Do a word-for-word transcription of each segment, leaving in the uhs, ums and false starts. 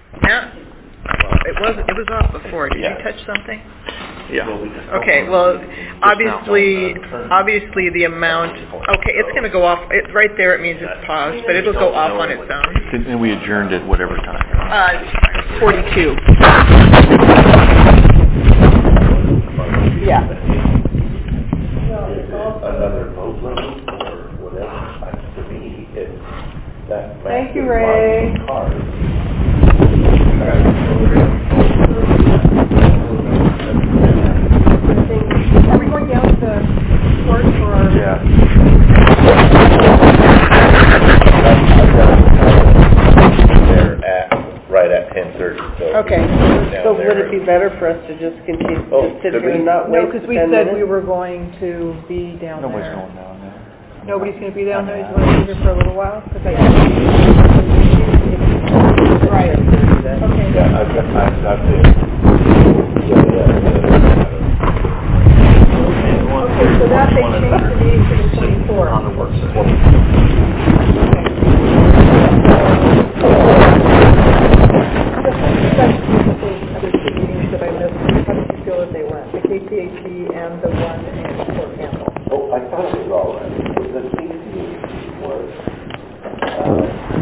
Yeah. Well, it was it was off before. Did Yeah. you touch something? Yeah. Okay. Well, obviously, obviously the amount. Okay, it's going to go off. It, right there, it means it's paused, but it'll go off on its own. And we adjourned at whatever time. Uh, forty-two. Yeah. Another vote level or whatever. To me, it's that. Thank you, Ray. Are we going down to the court for our... Yeah. They're at, right at ten thirty. So Okay. So would it be better for us to just continue, Oh, just sit could here we? and not No, wait because for we ten said we minutes? were going to be down Nobody's there. going down there. Nobody's going to be down there? You want to be here for a little while? Cause I Right. Okay. Yeah, I've got, I've got the, yeah, yeah, yeah. Okay, so that they changed the meeting to the twenty-fourth. On the work session. Other two meetings that I missed, how did you feel that they went? The K P A T and the one in Fort Campbell. Oh, I thought it was all right. The C C was, uh,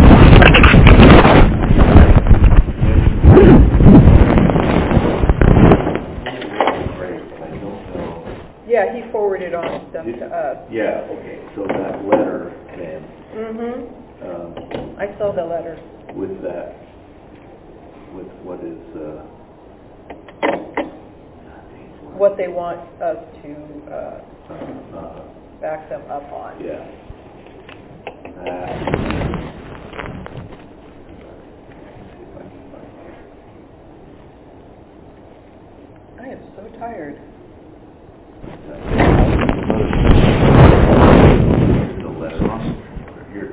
Yeah, he forwarded on stuff to us. yeah, okay, so that letter then, Mm-hmm. um, I saw the letter. with that, with what is, uh, What they want us to uh, uh, back them up on. yeah. Uh, I am so tired. the letter here.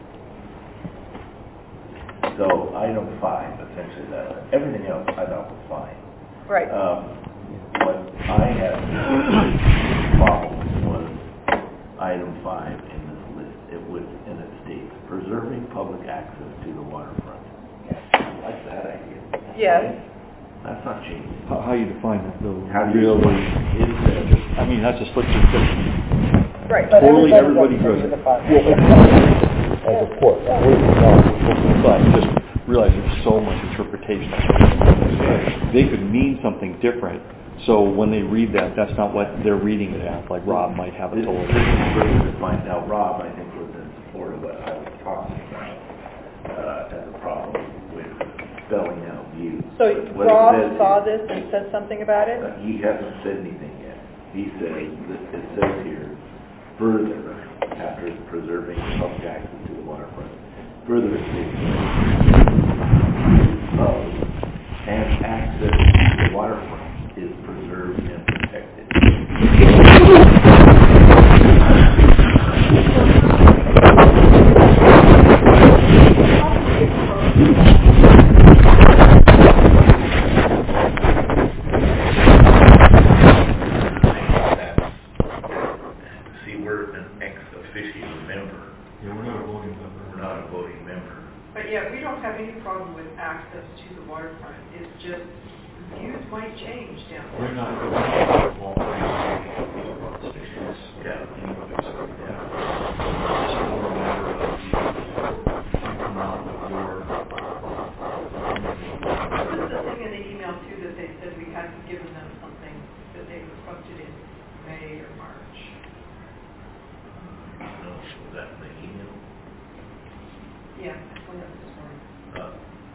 So item five, essentially that, everything else I thought was fine. Right. Um, what I had problems was item five in this list. It was, and it states, preserving public access to the waterfront. I like that idea. Yes. That's not changing. How, how you define that though? How do you Really? define it? Is that Just, I mean, that's a split decision. Right. Totally, everybody does it. as a port? But just realize there's so much interpretation. They could mean something different. So when they read that, that's not what they're reading it as. Like Rob might have it This totally. is further defined. Now, Rob, I think, was in support of what I was talking about uh, as a problem with spelling out views. So What it Rob says saw is- this and said something about it? Uh, He hasn't said anything yet. He says, that- it says here, further, after preserving public access to the waterfront, further it states, of and access to the waterfront is preserved and protected. See, we're an ex officio member. Yeah, we're not a voting member. We're not a voting member. But yeah, we don't have any problem with access to the waterfront. It's just views might change down there. We're not a voting member. Yeah. Yeah. Just more a matter of you come out with your. There was something in the email too that they said we hadn't given them something that they requested in May or March. No, was that in the email? Yeah, I went up this morning. Uh,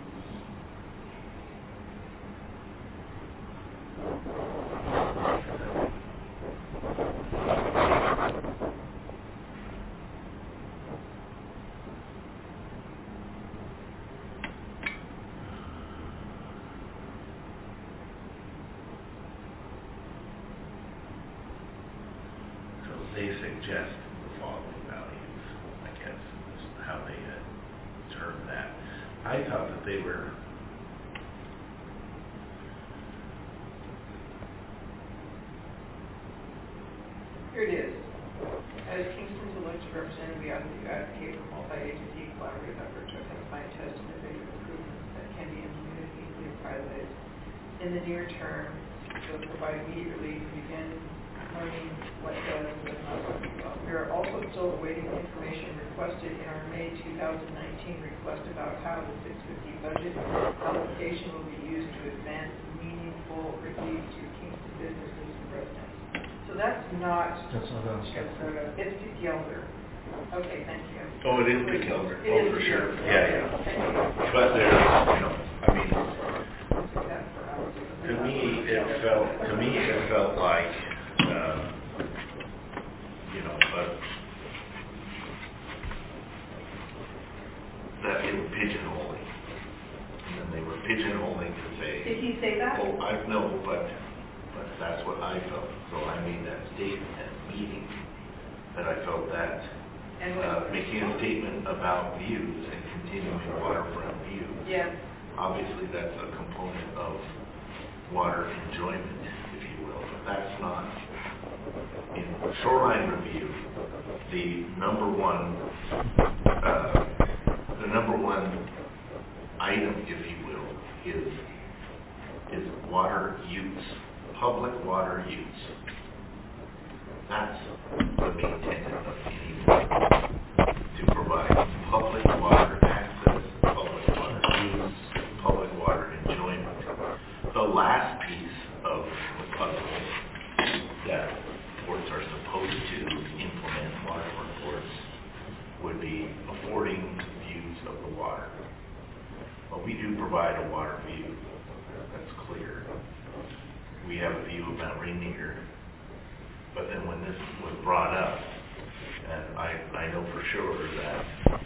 So they suggest the following values, I guess, is how they had termed that. I thought that they were Here it is. As Kingston's elected representative, we advocate for multi-agency collaborative effort to identify and test innovative improvements that can in the near term, so provide immediate relief, begin learning what does and not work well. We are also still awaiting information requested in our May two thousand nineteen request about how the six fifty budget allocation will be used to advance meaningful relief to Kingston businesses and residents. So that's not, That's not us. it's, uh, it's Dick Yelder. Okay, thank you. Oh, it is Dick Yelder. It Oh, is for Dick sure. Yelder. Yeah, yeah. Thank you. But there, you know, I mean, That's for hours. to me, it felt, to me, it felt like, uh, you know, but that they were pigeonholing. And then they were pigeonholing to say, Did he say that? oh, I know, but, but that's what I felt. So I made that statement at the meeting, that I felt that, And what- uh, making a statement about views and continuing waterfront views. Yes. Obviously, that's a component of water enjoyment, if you will, but that's not. In shoreline review, the number one, uh, the number one item, if you will, is, is water use, public water use. That's the main tenet of any law, to provide public water access, public water use, public water enjoyment. The last piece of the puzzle that ports are supposed to implement, waterfront ports, would be affording views of the water. Well, we do provide a water view, that's clear. We have a view of Mount Rainier. But then when this was brought up, and I, I know for sure that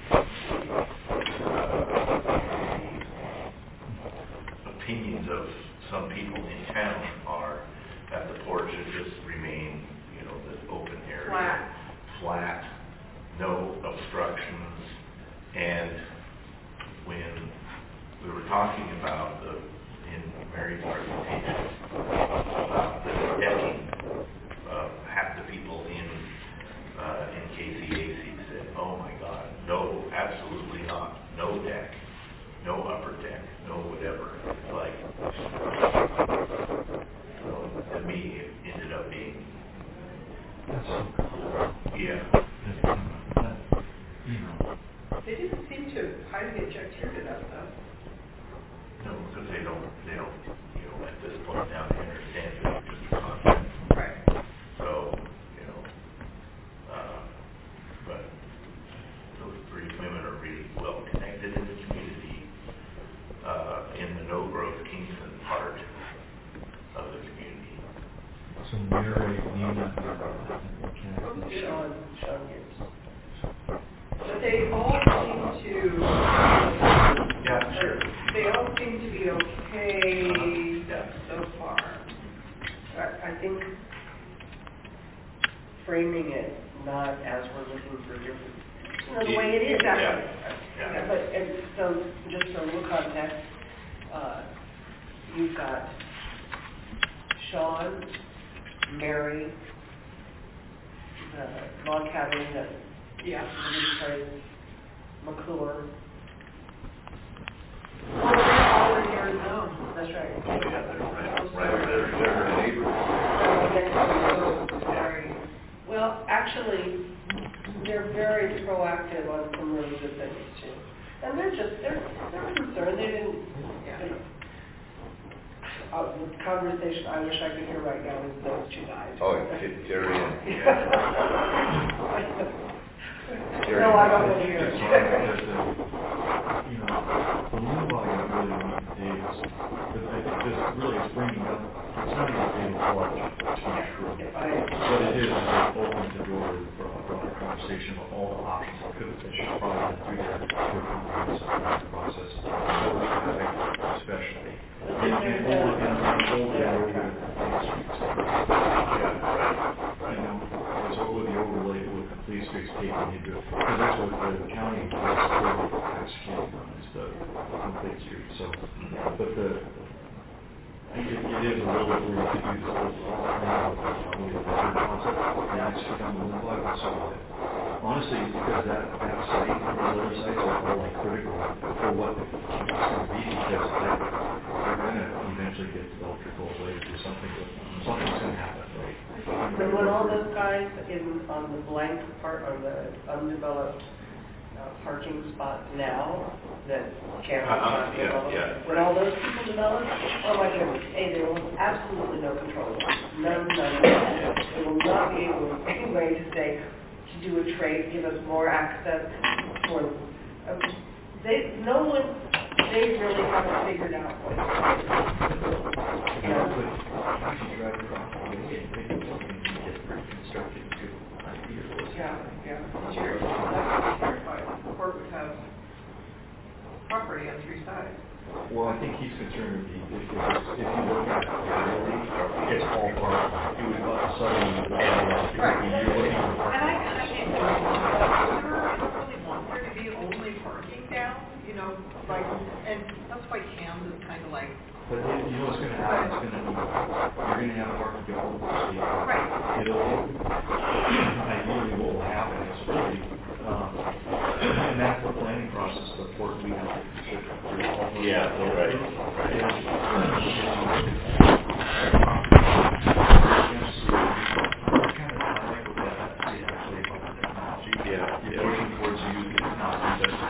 uh, the opinions of some people in town are that the port should just remain, you know, this open area. Flat. Flat, no obstructions, and when we were talking about the, in Mary's presentation, about the decking, Uh, half the people in uh, in K C A C said, "Oh my God, no, absolutely not, no deck, no upper deck, no whatever." It's like, so to me, it ended up being, That's so cool. yeah, That, that, you know, They didn't seem to highly object here to that stuff. no, because they don't, they don't, you know, at this point now they understand that it's just a concept. Right. So, you know, uh, but those three women are really well connected in the community, uh, in the no-growth Kingston part of the community. so Mary, Nina, and Kenneth. Sean, Sean Gibbs. But they all seem to, Yeah, sure. they all seem to be okay Yeah. so far. I, I think framing it not as we're looking for different, you know, the way it is. Exactly. Yeah. Yeah, but, and so, just for a little context, uh, you've got Sean, Mary, the log cabin that, Yeah. sorry, McClure. Well, they're all in Arizona. That's right. Oh, yeah, they're right, right, they're, they're neighbors. Very. Well, actually, they're very proactive on some really good things too. And they're just, they're, they're concerned, they didn't, you know. Uh, the conversation I wish I could hear right now is those two guys. Oh, Jerry and, No, I don't want to hear That's it. why there's a, you know, the loom volume really means Davis, but I think this really is bringing up, it's not even being large, to be true. If I, What it is, is it opens the door for a broader conversation about all the options that could have been brought in through their, their comprehensive planning process, for traffic especially. And, and over, and, and over and over the complete streets. You know, so it would be overlaid with complete streets taken into, because that's what the county was executing on, is the complete streets. So, but the, it, it is a little bit where you could do this overall, probably a better concept, and actually down the wind block and so on. Honestly, because that, that site and those other sites are all like critical for what the campus is going to be, because they're, they're going to eventually eventually get developed your goals later, do something, something's going to happen, right? And when all those guys in, on the blank part, on the undeveloped uh, parking spots now, that can't Uh-huh, not yeah, develop, yeah. when all those people develop, oh my goodness, A, there will absolutely no control, none, none, none. They will not be able, any way to say, to do a trade, give us more access for, uh, they, no one, they really haven't figured out what. Yeah, but if you drive across the way and take a look and you get reconstructed to ideas. Yeah, yeah. Sure, that's terrified. The court would have property on three sides. Well, I think he's concerned with the, if, if, if you look at it, really, it's all part, you would suddenly, Right. you're looking for And I, parking and I lots. mean, there, I don't really want there to be only parking down, you know, like, and that's why Cam's is kind of like, But you you know what's going to happen? It's going to be, you're going to have parking go over the state. Right. It'll, ideally what will happen is really, um, and that's the planning process, the port we have to consider. There's all those Yeah, right, Yeah, You're yeah. working towards using technology that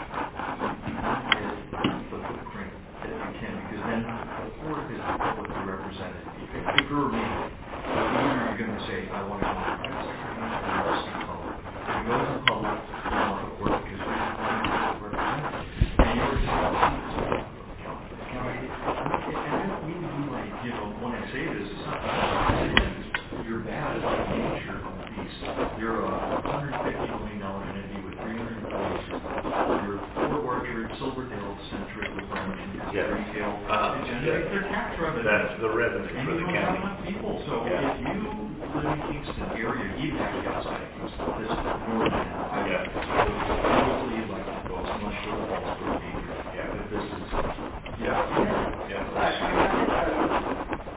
the footprint that you can, because then the port is publicly represented. If you're me, either you're going to say, I want to go to the private sector, or you want to see public. If you go to the public, you want the port because you're represented. And you're just going to see the county. And then we do like, you know, when I say this, it's not you're bad at the nature of the beast. You're a one hundred fifty million dollars entity with three hundred employees. You're Fort Orchard, Silverdale centric with Bremerton, Yeah. retail. Uh, It generates their tax revenue. That's the revenue And for you the don't have county. enough people. So Yeah. if you live in Kingston area, even actually outside of Kingston, this north end, I Yeah. probably like to go as much to the falls for a year. Yeah. But this is, Yeah. Yeah. I- I have to tell you,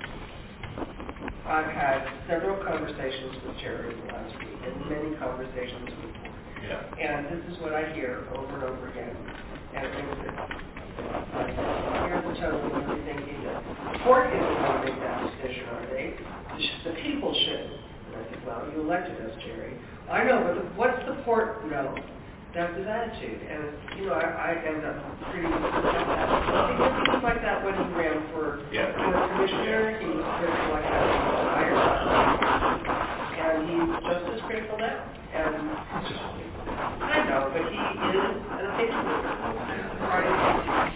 I've had several conversations with Jerry in the last week, and many conversations with him. Yeah. And this is what I hear over and over again. And it makes it, I hear the tone and everything he does. The court isn't going to make that decision, are they? The sh- The people should. And I said, well, you elected us, Jerry. I know, but the- what's the court know? That's his attitude. And, you know, I, I end up pretty like that. He was like that when he ran for, Yeah. for commissioner. He was critical like that when he was hired. And he's just as critical now. And it's just I know, but he is an opinion leader. Right.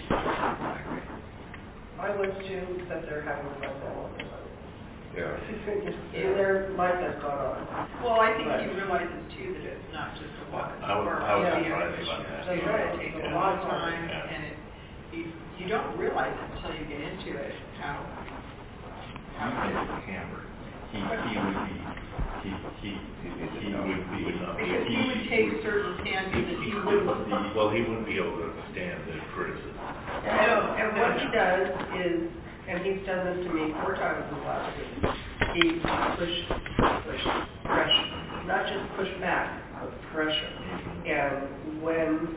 I was too, except they're having fun now. Yeah. And their life has gone on. well, I think Right. he realizes too that it's not just a walk in the I was- park. I was It's surprised the about issue. that. So That's right. it takes a Yeah. lot of time, Yeah. and it, you, you don't realize it until you get into it, how, how You get hammered. He, he would be, he, he, he would be. because he would take certain stances that he wouldn't. Well, he wouldn't be able to stand the criticism. And, and what he does is, and he's done this to me four times in the last week, he push, push, pressure, not just push back, but pressure. And when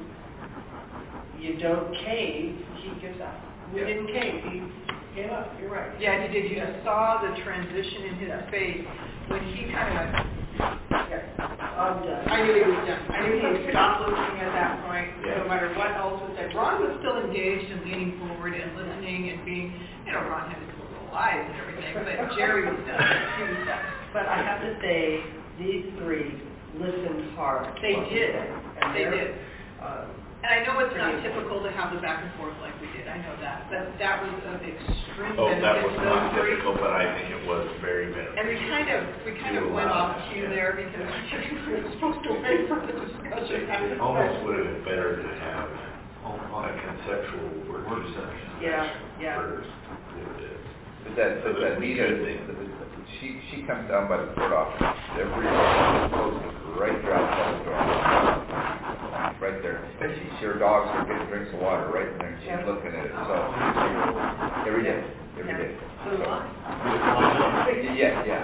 you don't cave, he gives up. We Yeah. didn't cave, he gave up, you're right. Yeah, he did. You saw the transition in his face when he kind of, Yeah, I'm done. I knew he was done. I knew he had stopped listening at that point, Yeah. no matter what else was said. Ron was still engaged and leaning forward and listening and being, you know, Ron had his little lies and everything, but Jerry was done. He was done. But I have to say, these three listened hard. They did. And They they're, did. um, And I know it's not typical to have the back and forth like we did. I know that. But that was of extreme Oh, that benefit was to not those three. typical, but I think it was very beneficial. And we kind of, we kind of went off cue there because we were supposed to wait for the discussion. It almost would have been better to have a conceptual work session. Yeah, yeah. First, than this. But that, but that We Nita, could- she, she comes down by the port office every day, goes right there outside the door. Right there. And she, she, her dogs are getting drinks of water right in there, and she's Yeah. looking at it, so, every day, every day. So, So, yeah, yeah.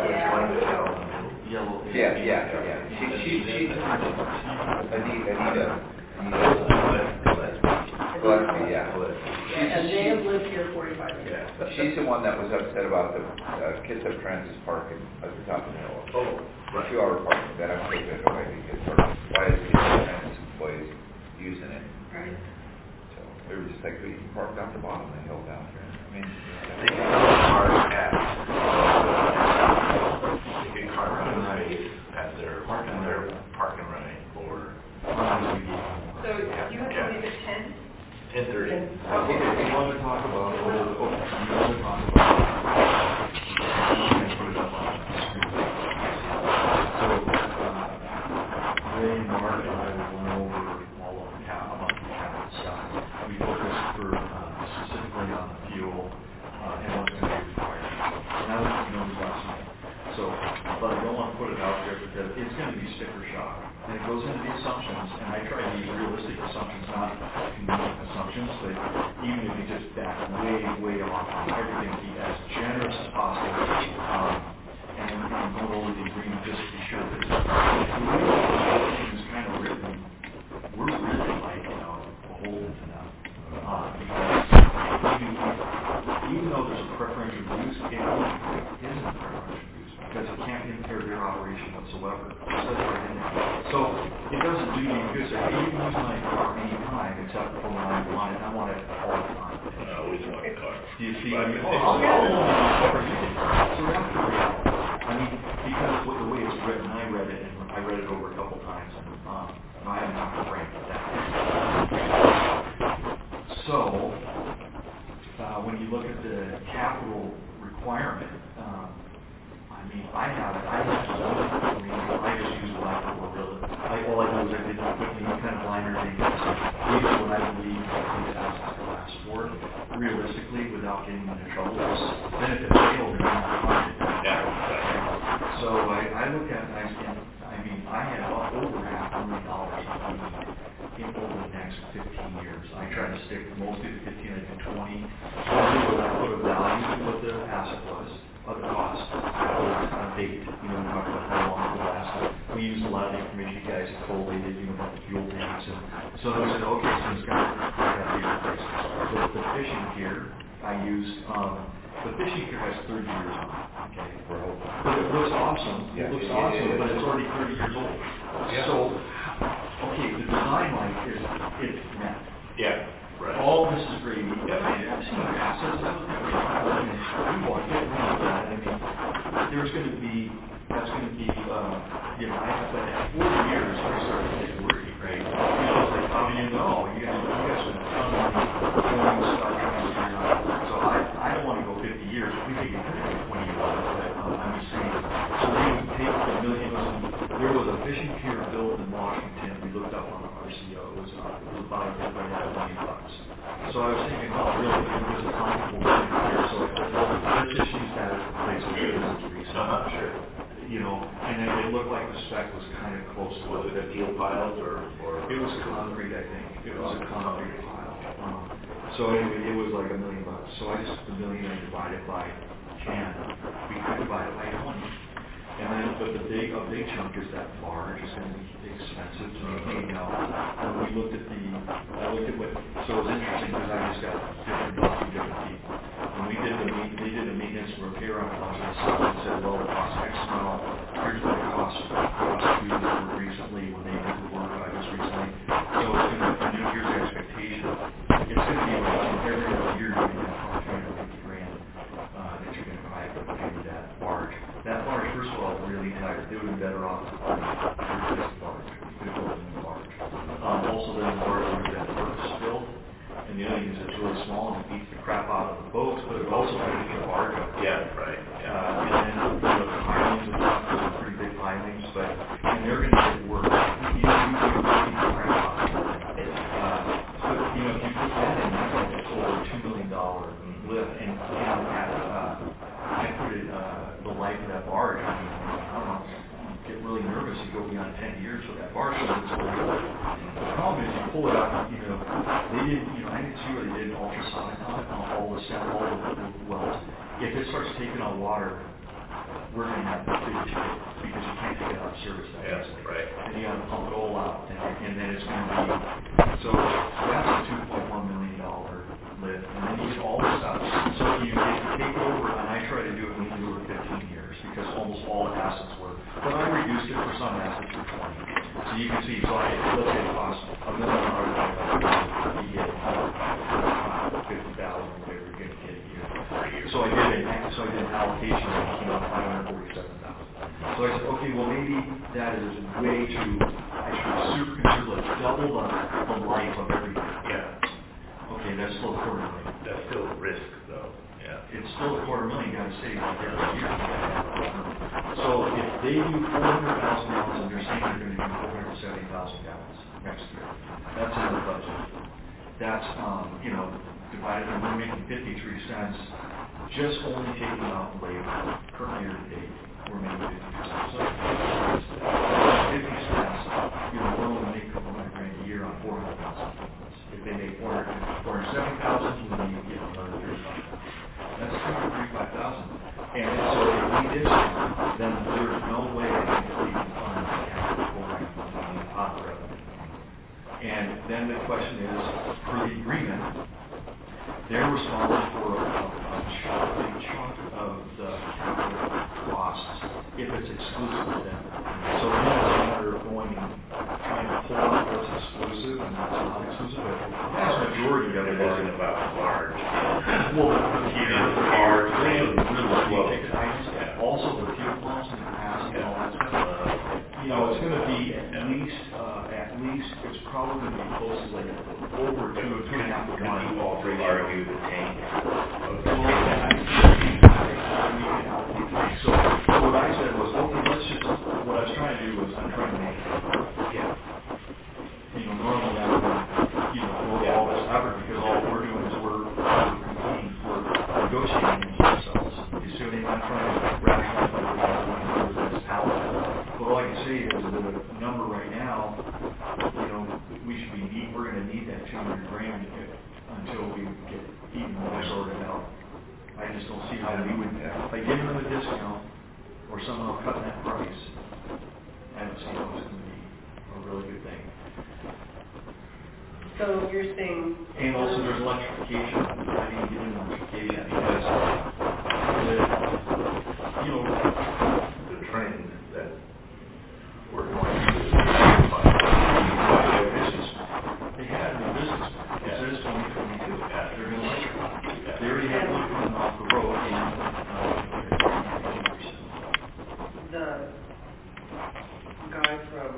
Yellow. Yeah, yeah, yeah. She, she, she, Anita, Anita, Anita, Gillespie, yeah. Yeah, Liz. Yeah, and they have lived here forty-five years. Yeah, she's the one that was upset about the uh, Kitsap Francis Park in- at the top of the hill. Oh, The two-hour parking, that I'm taking it away because why is Kitsap Francis employees using it? Right. So they were just like, we can park down the bottom of the hill down here. I mean, they can park at, they can park on the space at their, in their park and ride or. So you have to leave at ten? Ten thirty. Okay, if you want to talk about, oh, oh, you want to talk about, you can put it up on the screen. So, uh, Ray, Mark, and I went over all of the cap, about the capital stuff. We focused for, uh, specifically on the fuel, uh, and what's going to be required. Now that you know the last night. So, but I don't want to put it out there because it's going to be sticker shock. And it goes into the assumptions, and I try to use realistic assumptions, not convenient assumptions, but even if you just back way, way off on everything, be as generous as possible, um, and, and don't over the agreement just to be sure that the way the thing is kind of written, we're really like, you know, beholden to them. Uh, because even, even though there's a preferential use, it isn't a preferential use because it can't impair their operation whatsoever. It says right in there. So it doesn't do you good. So hey, you can use my car anytime except for when I want it. I want it all the time. I always want a car. Do you see? I mean, oh, I'll get it. So that's the reality. I mean, because what the way it's written, I read it and I read it over a couple times, and um, I haven't talked to Frank about that. So uh, when you look at the capital requirement, um, I mean, I have it. I have to I mean, I just use the last word really. I, all I do is I did a quick any kind of liner thing. These are what I believe I think that's the last word. Realistically, without getting into trouble, then if it fails, then I'm not funded. Yeah. So I, I look at it and I say, I mean, I have over half a million dollars in over the next fifteen years. I try to stick mostly to fifteen, I do twenty. So I do what I put a value to what the asset was. Other costs, uh, date, you know, we talked about how long it will last. We used a lot of the information you guys had collated, you know, about the fuel tanks, and so I said, okay, so it's got to be replaced. So the fishing gear, I used, um, the fishing gear has thirty years on it, okay? But it looks awesome, it looks awesome, but it's already thirty years old. So, okay, the design life is, is met. Yeah. Right. All this is great. I've seen your assets. I look at we want to get rid of that. I mean, there's going to be, that's going to be, um, you know, I have to, at forty years, I start to get worried, right? You know, it's like, how do you know? You guys, you guys are ton of money going stuff trying to figure out. So I, I don't want to go fifty years. We think it could be twenty years, but um, I'm just saying. So they would take the million. There was a fishing pier built in Washington. We looked up on the R C O. It was, uh, it was about a million bucks. So I was thinking, oh, really? It was a comfortable fishing pier. So I thought, well, let's just use that as a place of business research. Uh-huh, sure. You know, and then it looked like the spec was kind of close to Was it a steel piles or, or? it was concrete, I think. It was a concrete pile. Um, so anyway, it was like a million bucks. So I just took the million and divided by ten. We could divide it by twenty. And then, but the big, a big chunk is that barge. It's going to be expensive to maintain now. When we looked at the, I looked at what, so it was interesting because I just got different thoughts from different people. When we did the, they did a maintenance and repair on a bunch of the stuff and said, well, it costs X amount. Here's what it costs for us to do this work recently when they did the work I just recently. So it's going to, I knew here's the expectation. It's going to be like every other year you're going to have three hundred fifty grand uh, that you're going to buy to pay with that barge. That barge, first of all, is really tired. They would have been better off to replace the barge. You could have built a new barge. Um, also, then the barge would have been purpose built. And the other thing is it's really small and it beats the crap out of the boats, but it also makes the barge up. Yeah, right. Yeah. Uh, and then you know, the pilings and stuff, those are pretty big pilings, but and they're going to get work. You know, you can beat the crap out of it. Uh, but, you know, if you put that in, that's like a over two million dollars lift. And, and at, uh, I put it, uh, the life of that barge, I mean, I don't know, get really nervous, you go beyond ten years with that barge, so it's really good. The problem is you pull it out, you know, they didn't, you know, I didn't see where they did an ultrasonic on it, on all the sound, all the, the wells. If it starts taking on water, we're going to have to figure it out because you can't take it out of service that Yeah, easily. right. And you got to pump it all out, and, and then it's going to be, so, so that's a two point one million dollars lift, and then you get all the stuff. So you get to take over, and I try to do it when you do it fifteen years, because almost all the assets were, but I reduced it for some assets for twenty. So you can see, so I, let's say it costs a million dollars, you get fifty thousand, whatever you're going to get a year. So I did a, so I did an allocation that came out five hundred forty-seven thousand. So I said, okay, well maybe that is way too, I should super consider like double the, the life of everything. Yeah. Okay, that's still a quarter million. That's still a risk, though. Yeah. It's still a quarter million, you got to save like every year. So if they do four hundred thousand gallons and they're saying they're going to do four hundred seventy thousand gallons next year, that's in the budget. That's, um, you know, divided, and we're making fifty-three cents, just only taking out labor, current year to date, we're making fifty-three cents. So fifty cents, you know, we're only making a couple hundred grand a year on four hundred thousand. If they make four hundred seventy thousand, then you get another thirty-five thousand. That's two hundred thirty-five thousand. And so if we discount, then there's no way that we can fund the capital program on the top revenue. And then the question is, for the agreement, they're responsible for a, a chunk, a chunk of the capital costs if it's exclusive to them. So then it's a matter of going and trying to pull out what's exclusive and what's not exclusive. But the vast majority of it isn't is about large. Well, yeah, large, really, really slow. ticket items. Also, the fuel costs and capacity and all that stuff. You know, it's going to be at least, uh, at least, it's probably going to be close to like over two, two and a half to one. Could you also argue the tank? So, so what I said was, okay, let's just, what I was trying to do was, I'm trying to make, yeah, you know, normally I would, you know, go all this effort, because all we're doing is we're, we're competing, we're negotiating with ourselves. You see what I mean? I'm trying to rationalize my way out of this out. But all I can say is that the number right now, you know, we should be need, we're going to need that two hundred grand until we get even more sorted out. I just don't see how we would, by giving them a discount or somehow cutting that price, I don't see how it's going to be a really good thing. So you're saying... And also there's electrification. I need to get into electrification because, the, you know, The trend that we're going to business, they had no business. It says twenty twenty-two. They're going to electrify. They already have one coming off the road and The guy from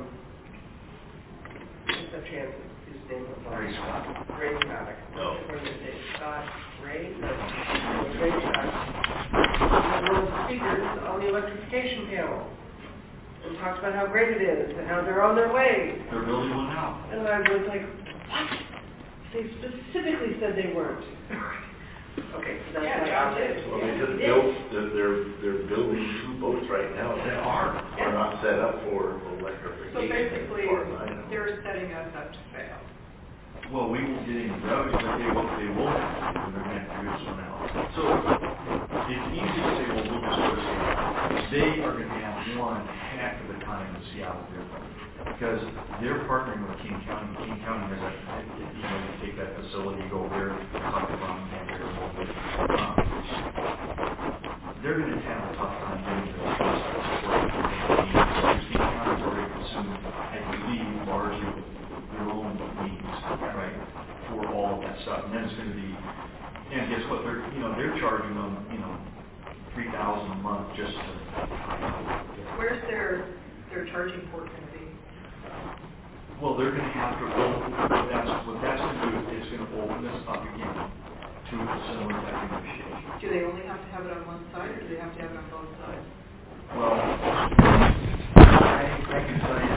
the transit, his name was Ray Scott. Ray Scott. No. Or is it Scott Ray? No. Ray Scott. He was one of the speakers on the electrification panel and talked about how great it is and how they're on their way. They're building one now. And I was like, what? They specifically said they weren't. Okay, so that's Yeah, what John I did. Well, they just built, they're, they're, they're building two boats right now that are, are not set up for electrification. So basically, as far as I know. they're setting us up to fail. Well, we won't get any revenue, but they will, they will have to, and they're going to have to do this one out. So, it's easy to say, well, we'll just go to Seattle. They are going to have one heck of a time in Seattle different, because they're partnering with King County. King County has that, you know, you take that facility, go over there, talk to them, and they're a little bit, um, they're going to have a tough time getting the trust to support it. King County's already consumed, I believe, largely their own needs, right, for all of that stuff. And then it's going to be, and guess what, they're, you know, they're charging them, you know, three thousand a month just to. Where's their, their charging port going to be? Well, they're going to have to, what that's, what that's going to do is going to open this up again to a similar type of negotiation. Do they only have to have it on one side, or do they have to have it on both sides? Well, I, I can tell you,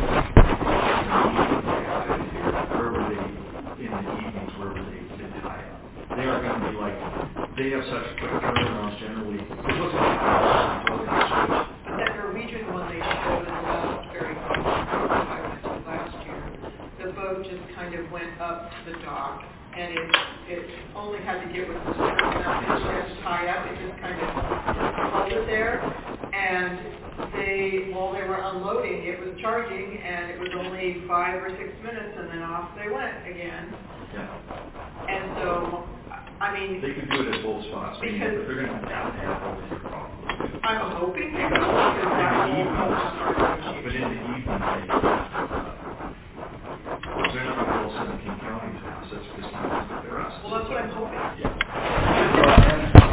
wherever they, in the evenings, wherever they, they tie up, they are going to be like, they have such quick turnarounds generally. It looks like until they switch. That Norwegian one they showed in the last very I went to last year, the boat just kind of went up to the dock, and it, it only had to get with the certain amount of inches tie up, it just kind of held it there, and they, while they were unloading, it was charging, and it was only five or six minutes, and then off they went again. Yeah. And so I mean, They could do it at both spots, I mean, because- but they're gonna have to have all your problems. I'm hoping they will, because that will help us our But negotiation. in the evening, they, uh, they're not gonna all send King County's assets, because King County's their assets. Well, that's what I'm hoping. Yeah.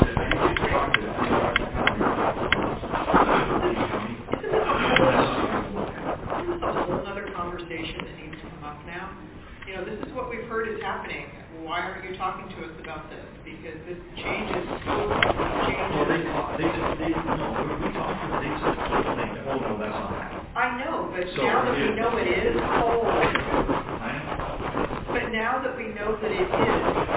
This is a whole other conversation that needs to come up now. You know, this is what we've heard is happening. Why aren't you talking to us about this? Because this changes, Well, they, changes. they, they, no, when we talked to them, they said, oh, no, that's not happening. I know, but So now that it we is. know it is, oh, I know. but now that we know that it is,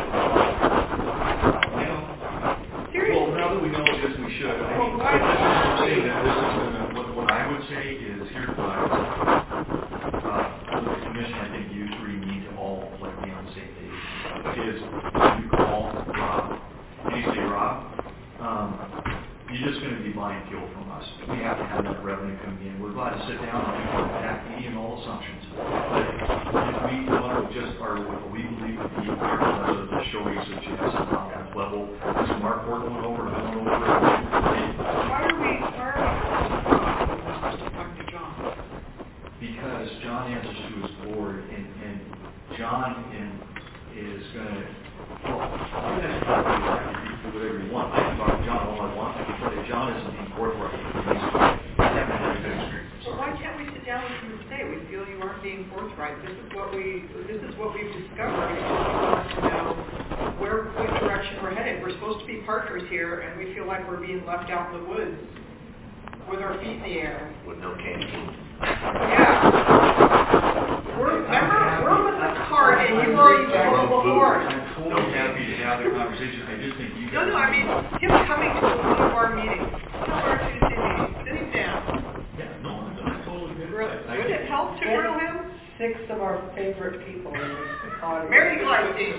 I know. seriously. Well, now that we know this, we should. I Well, mean, why- but this is what I'm saying, that this is gonna, what, what I would say is, here's what I would say. Uh, with the commission, I think you three need to all, like, be on the same page. Is, you call Rob, and you say, Rob, um, you're just gonna be buying fuel from us. We have to have that revenue coming in. We're glad to sit down and unpack any and all assumptions. But if we want to just, are what we believe to be our, the show usage at that level, is Mark Ford went over, I went over, and Why are we, why are we supposed to talk to John? because John answers to his board, and, and John in, is gonna, well, you guys can talk to me, you can do whatever you want. I can talk to John all I want, I can tell you John isn't being forthright. I haven't had a good experience. Well, why can't we sit down with him and say, we feel you aren't being forthright, this is what we, this is what we've discovered, we just want to know where, what direction we're headed. We're supposed to be partners here, and we feel like we're being left out in the woods with our feet in the air. With no candy. Yeah. We're, remember, we're with the cart, and you already drove the horse. I'm totally happy to have the conversation, I just think you No, guys. no, I mean, him coming to one of our meetings, one of our Tuesday meetings, sitting down. Yeah, no, I'm I'm totally good. Grill- I- I Would it think- help to grill him? Six of our favorite people in this audience. Mary Gleitine.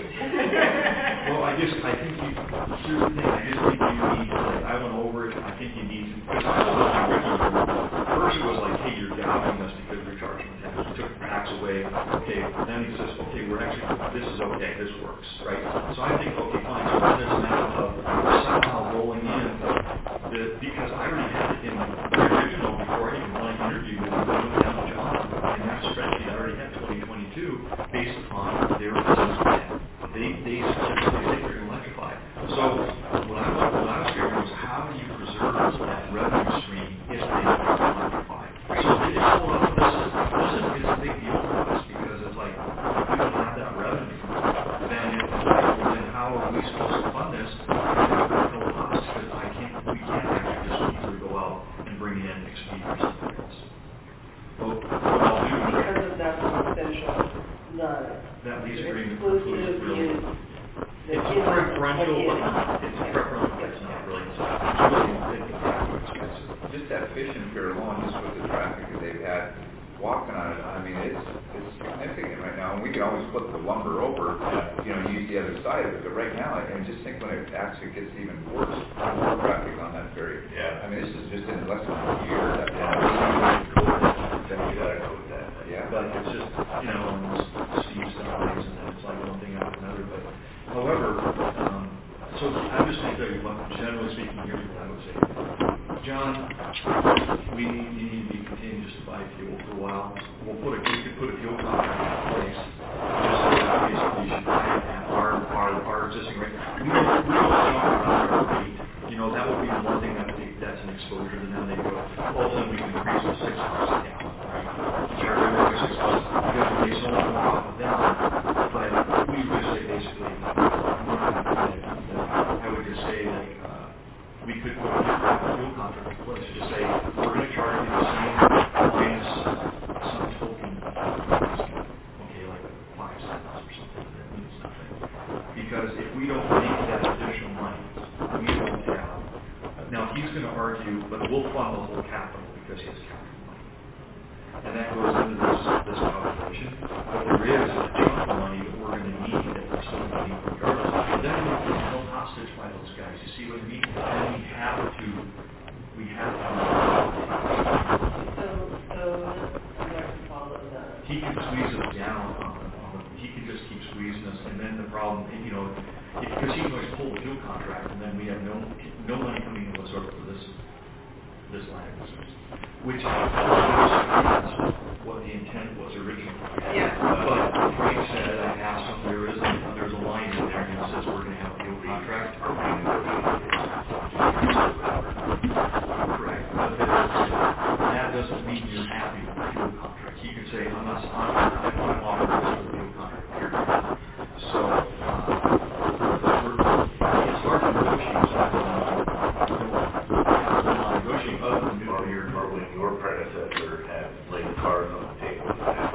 Well, I just, I think you, here's the thing, I just think you need, like, I went over it, I think you need to, because I was looking at Ricky, first it was like, hey, you're doubting us because we're charging tax, we took the tax away, okay, then he says, okay, we're actually, this is okay, this works, right? So I think, okay, fine, so then there's now of somehow rolling in, the, because I already had it in the original, before I even went to interview with him, I went down to John, and that spreadsheet, I already had twenty twenty-two, based upon their business plan. They, they specifically say they're going to electrify. So what I, what I was figuring was how do you preserve that revenue stream if they electrify? So it is all of this. This is it's a big deal for us because it's like if we don't have that revenue, then it's like, well, then how are we supposed to fund this? It's no cost because I can't, we can't actually just easily go out and bring in expeditors somewhere else. Well, what I'll do is Because of that essential, the that lease agreement exclusive includes really. use. the It's given- preferential, what but is- it's preferential, but it's not really, it's really, it's not expensive. Just that fishing pier alone, just with the traffic that they've had walking on it, I mean, it's, it's significant right now. And we can always flip the lumber over, you know, use the other side of it, but right now, and just think when it actually gets even worse, more traffic on that ferry. Yeah. I mean, this is just in less than a year. that- Then we gotta go with that. Yeah. But it's just, you know, and Steve stuff, and then it's like one thing after another, but however, um, so I'm just gonna tell you what, generally speaking, here's what I would say. John, we need, you need to be continuing just to buy fuel for a while. We'll put a, we could put a fuel contract in place, just so that basically you should buy it at our, our, our existing rate. We don't, we don't jump around our rate, you know, that would be the one thing that they, that's an exposure, and then they go, well, then we can increase to six bucks a gallon, right? Charge them over six bucks, because we make so much more off of them, but we would just say basically, we're not gonna do that. I would just say like, uh, we could put a fuel contract in place, just say, we're gonna charge you the same minus some token, okay, like five cents or something, that means nothing. Because if we don't make that additional money, we don't have, now he's gonna argue, but we'll fund the whole capital because he has capital money. And that goes into this, this calculation, but there is a chunk of money that we're gonna need that we're still gonna need regardless. But then we're gonna be held hostage by those guys, you see what I mean? And we have to, we have to. So, so, I'd like to follow that. He can squeeze us down on, on, he can just keep squeezing us, and then the problem, you know, Because he always pulled the fuel contract, and then we have no no money coming in whatsoever for this this line of business, which is what the intent was originally. Yeah. But Frank said, I asked him, there is a, there's a line in there that says we're going to have a fuel contract. Correct. But that doesn't mean you're happy with the fuel contract. You can say, I'm not, I'm not offering this for the fuel contract, period. So, uh, it's hard to negotiate something negotiating other than nuclear. Or when your predecessor had laid cards on the table.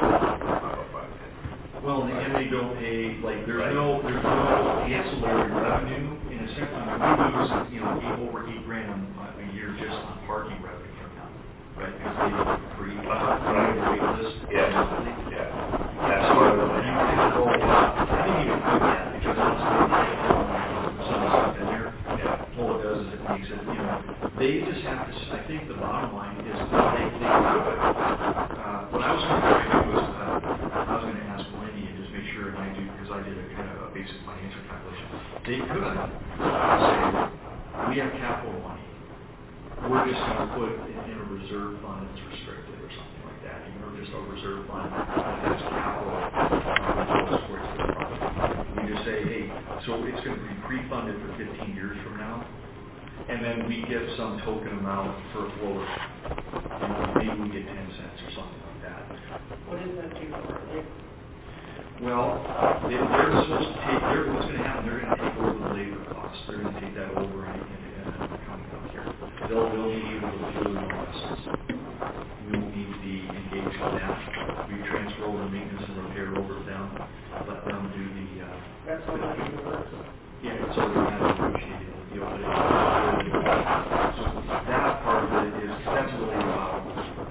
Well, and they don't pay, like, there's right. no, there's no ancillary revenue, in a sense, I mean, we lose, you know, eight, over eight grand a year just on parking revenue from them, right, because they get free, right, wait list. Yeah, yeah. That's part of it. You can go, I didn't even put that, because honestly, some of the stuff in there, yeah, all it does is it makes it, you know, they just have to, I think the bottom line is that they, they could, uh, what I was going to do was, uh, I was going to ask Wendy and just make sure, and I do, because I did a kind of a basic financial calculation, they could say, we have capital money, we're just going to put it in a reserve fund that's restricted or something like that, you know, just a reserve fund that has capital um, towards the project. We just say, hey, so it's going to be pre-funded for fifteen years from now, and then we give some token amount for a floater. You know, maybe we get ten cents or something like that. What does that do for it? Well, they, they're supposed to take, they're, what's going to happen, they're going to take over the labor costs. They're going to take that over and, and, and coming up here. They'll, they'll be able to fuel the vessels. We won't need to be engaged in that. We transfer over maintenance and repair over to them. Let them do the, uh, That's what I do. yeah, it's already kind of negotiated with the audit. So that part of it is, that's really about,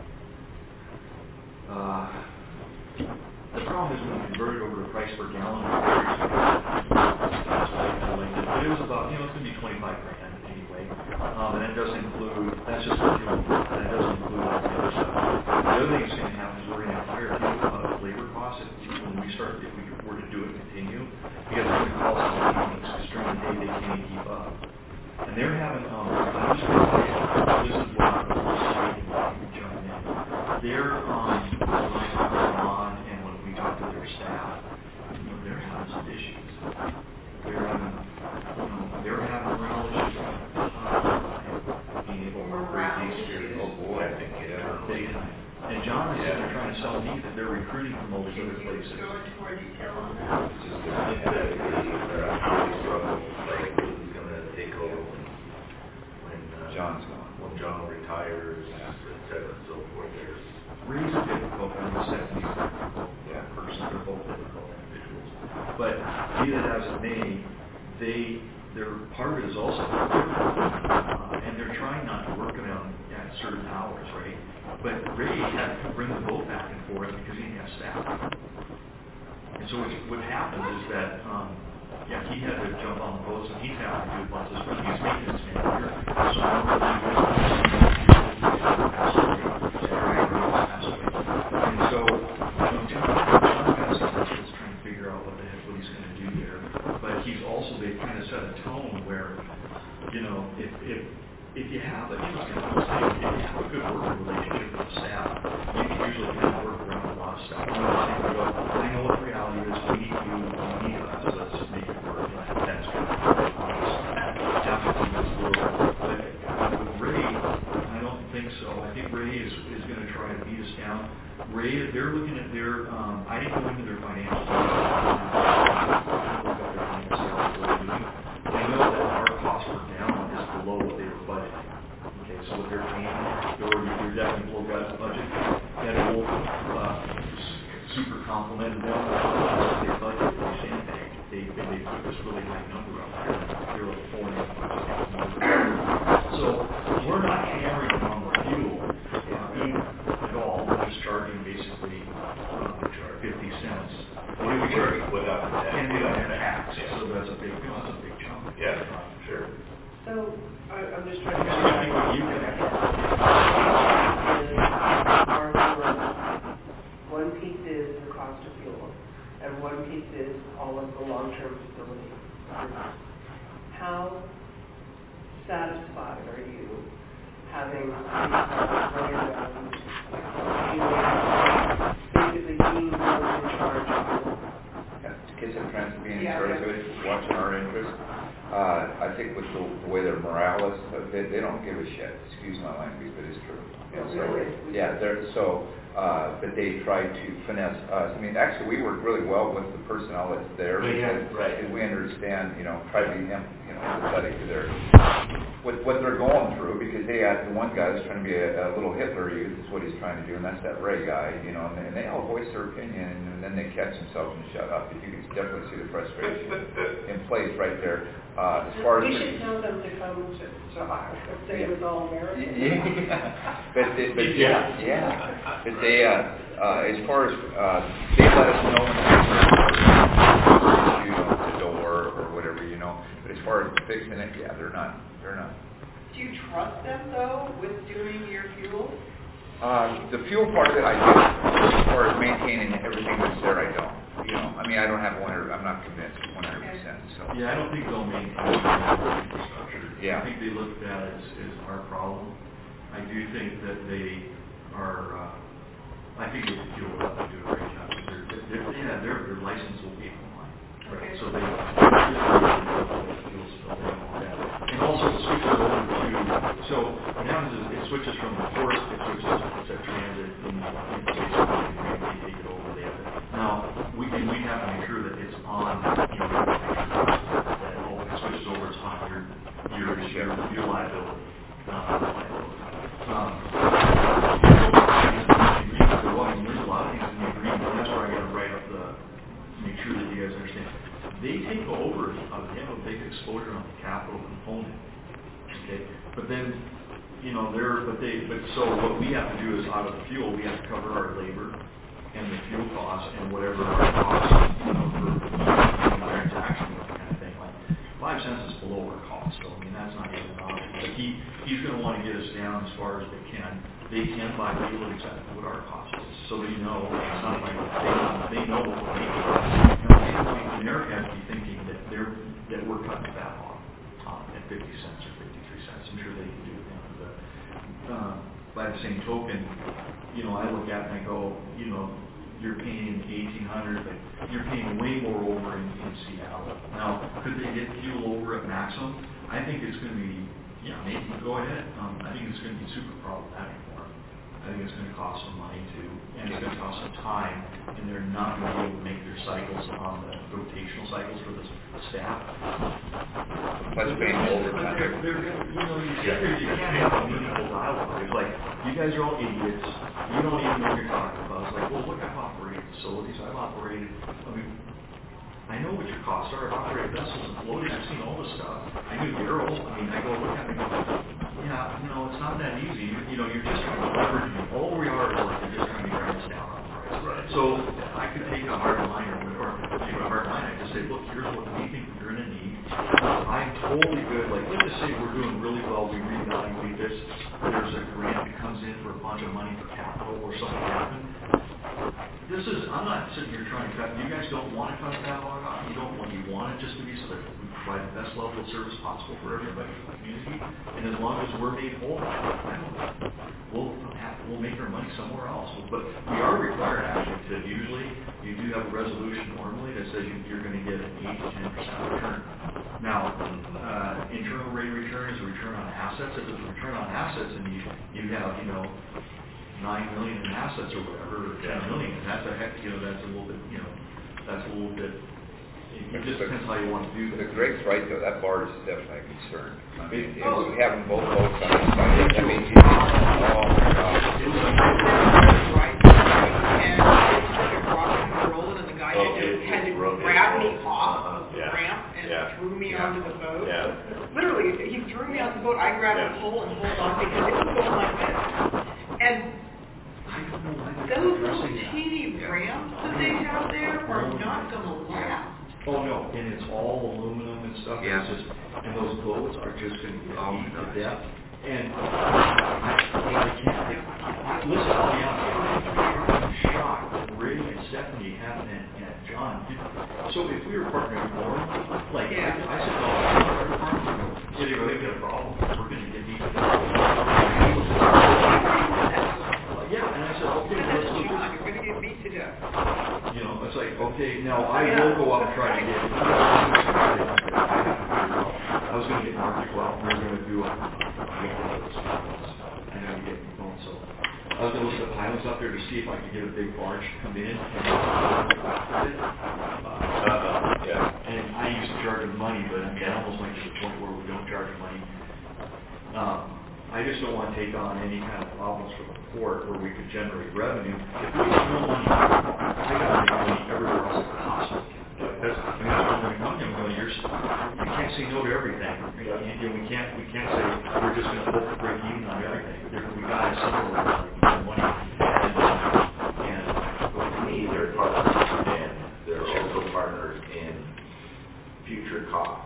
uh, the problem is when you convert it over to price per gallon, but it was about, you know, it's going to be twenty-five grand anyway. Um, and that doesn't include, that's just the fuel, and that doesn't include all the other stuff. The other thing that's going to happen is we're going to have higher fuel uh, labor costs if, when we start, if we were to do it continue, because we're going to call some meetings, because during the day they can't keep up. And they're having, um, I'm just going to tell you, this is what I'm going to say, and you can jump in. They're, um, on, and when we talk to their staff, you know, they're having some issues. They're having, you know, they're having real issues. Uh, being able to operate these series. Oh boy, I think, yeah. Big time. And John is yeah. trying to sell me that they're recruiting from all these other places. Go into more detail on that. It's just that they're really struggling, like, who's going to take over when, when uh, John's gone, when John retires, et cetera, and so forth. There's Ray's a difficult one, Stephanie's a difficult yeah, person, they're both difficult individuals. But be that as it may, they, their part of it is also, uh, and they're trying not to work around at certain hours, right? But Ray had to bring the boat back and forth because he didn't have staff. And so what's, what happens is that, um, yeah, he had to jump on the boats and he's having to do a bunch of stuff. He's maintenance manager, so normally he was and so, you know, John, John Bassett is trying to figure out what the heck what he's going to do there. But he's also, they've kind of set a tone where, you know, if if if you have a, you know, if you have a good working relationship with the staff, you can usually kind of work around a lot of stuff. You know, I go, I know what the reality is. We need you. We need us. Let's just make it work. That's good. Definitely this little. But with Ray, I don't think so. I think Ray is is going to try to beat us down. Ray, they're looking at their. Um, I didn't go into their financials. I know that our cost per gallon is below what they were budgeting. Okay, so what they're paying, they were they're definitely below that budget. That old uh, super complimented them what they budgeted for Sandbank. They they they put this really high number up there. They're like four and a half budget. So we're not hammering them on the fuel uh, at all. We're just charging basically uh, fifty cents. What do we charge without the tax? And without the tax. Yeah. So that's a big, you know, that's a big chunk. Yeah, sure. So, I, I'm just trying to So I think what you can one piece is the cost of fuel, and one piece is all of the a long-term facility. How satisfied are you having these guys running around, basically being the ones in charge of it? Kids are trying to be in Yeah, charge of yeah. it, watching our interests. Uh, I think with the, the way their morale is, uh, they, they don't give a shit. Excuse my language, but it's true. You know, so, Really? yeah, they're so. Uh, but they try to finesse us. I mean, actually, we work really well with the personnel that's there Yeah, because, right. because we understand, you know, try to be, em- you know, empathetic to their what what they're going through. Because they had the one guy that's trying to be a, a little Hitler youth is what he's trying to do, and that's that Ray guy, you know. And they, and they all voice their opinion, and then they catch themselves and shut up. If you can definitely see the frustration in place right there. Uh, as far as we should tell them to come to, to our, if they was all American. Yeah, but they, but Yeah. yeah, but they uh, uh, as far as uh, they let us know when there's an issue, the door or whatever, you know. But as far as fixing it, yeah, they're not, they're not. Do you trust them though with doing your fuel? Uh, the fuel part of it, I do. As far as maintaining everything that's there, I don't. You know, I mean, I don't have one hundred. I'm not convinced one hundred percent. So. Yeah, I don't think they'll maintain the infrastructure. Yeah. I think they look at that as, as our problem. I do think that they are, uh, I think they feel we'll have to do a great job. They're, they're, yeah, their, their license will be online. Okay. So they, just fuel spill, they don't want that. And also it switches over to, so what happens is it switches from the port, it switches to it's a transit, and and basically they take it over, they have it. Now, we can, we have to make sure that it's on, you know, that all it switches over, it's on your, your, your, your liability, not our liability. Um, there's a lot of things in the agreement, and that's where I got to write up the, make sure that you guys understand. They take over, uh, they have a big exposure on the capital component, okay? But then, you know, they're, but they, but so what we have to do is out of the fuel, we have to cover our labor and the fuel costs and whatever our costs, you know, for transaction kind of thing. Like five cents is below our cost, so I mean that's not even an option. But he he's going to want to get us down as far as they can. They can buy fuel at exactly what our cost is, so they know it's not like they they know what we're making. Now, America has to be thinking that they're that we're cutting that off um, at fifty cents or fifty-three cents. I'm sure they can do it now, but. Uh, by the same token, you know, I look at it and I go, you know, you're paying eighteen hundred, but you're paying way more over in, in Seattle. Now, could they get fuel over at Maxim? I think it's going to be, yeah, maybe go ahead. Um, I think it's going to be super problematic for them. I think it's going to cost some money too, and it's going to cost some time, and they're not going to be able to make their cycles on the rotational cycles for the staff. That's paying over. But they're, they're, you know, you sit there, you can't have a meaningful dialogue. It's like, you guys are all idiots. You don't even know what you're talking about. It's like, well, look, I've operated facilities. I've operated, I mean, I know what your costs are. I've operated vessels and floating. I've seen all this stuff. I knew the Arrow. I mean, I go look at it and go, yeah, you know, it's not that easy. You, you know, you're just trying to leverage me. All we are is like, you're just trying to grind us down on price. Right. So I could take a hard line or, or take a hard line and just say, look, here's what we think you're going to need. I'm totally good. Like, let's just say we're doing really well. We reevaluate this. There's a grant that comes in for a bunch of money for capital or something happened. This is, I'm not sitting here trying to cut, you guys don't want to cut the catalog off, you don't want, you want it just to be so that we provide the best level of service possible for everybody in the community, and as long as we're made whole, I don't know, we'll have, we'll make our money somewhere else. But we are required actually to, usually, you do have a resolution normally that says you, you're going to get an eight to ten percent return. Now, uh, internal rate of return is a return on assets. If it's a return on assets and you, you have, you know, nine million in assets or whatever, or ten million, and that's a heck, you know, that's a little bit, you know, that's a little bit, it, it just depends how you want to do that. But Greg's right though, that bar is definitely a concern. I mean, if Oh. we have them both boats on the side, I mean, you, oh my God. Right. And it's like a rock and roll, and the guy Oh, had to, it- had to it broke grab it. me off of the Yeah. ramp and Yeah. threw me Yeah. onto the boat. Yeah. Literally, he threw me on the boat. I grabbed Yeah. the pole and hold on because it was going like this. And I don't know why they're those addressing little that. teeny ramps that they have there are not going to last. Oh, no, and it's all aluminum and stuff, Yeah. it's just, and those boats are just going to get Oh, beat to nice. death. And I, I can't, I, listen, I'll be honest, I'm shocked that Ray and Stephanie haven't, and, and John, did, so if we were partnering with Warren, like, yeah. I, I said, no, we're partnering. Yeah, they're going to get a problem. We're going to get beat. Uh, yeah, and I said, okay, well, let's do this. You're going to get beat to death. You know, it's like, okay, now I will go out and try to get it. I was going to get Mark to go out, and we were going to do a, I know you get me going, so. I was going to look at pilots out there to see if I could get a big barge to come in. And, uh, yeah. And I used to charge them money, but I mean, I almost went to the point where we don't charge money. Um, I just don't want to take on any kind of problems for the port where we could generate revenue. If we have no money, I got to make money everywhere else possible. That's, I mean, that's one thing I'm going, you're, you can't say no to everything. You know, we can't, we can't say we're just going to hope to break even on everything. There, we got to somewhere where we can money. And, and to me, they're partners, and they're also partners in future costs.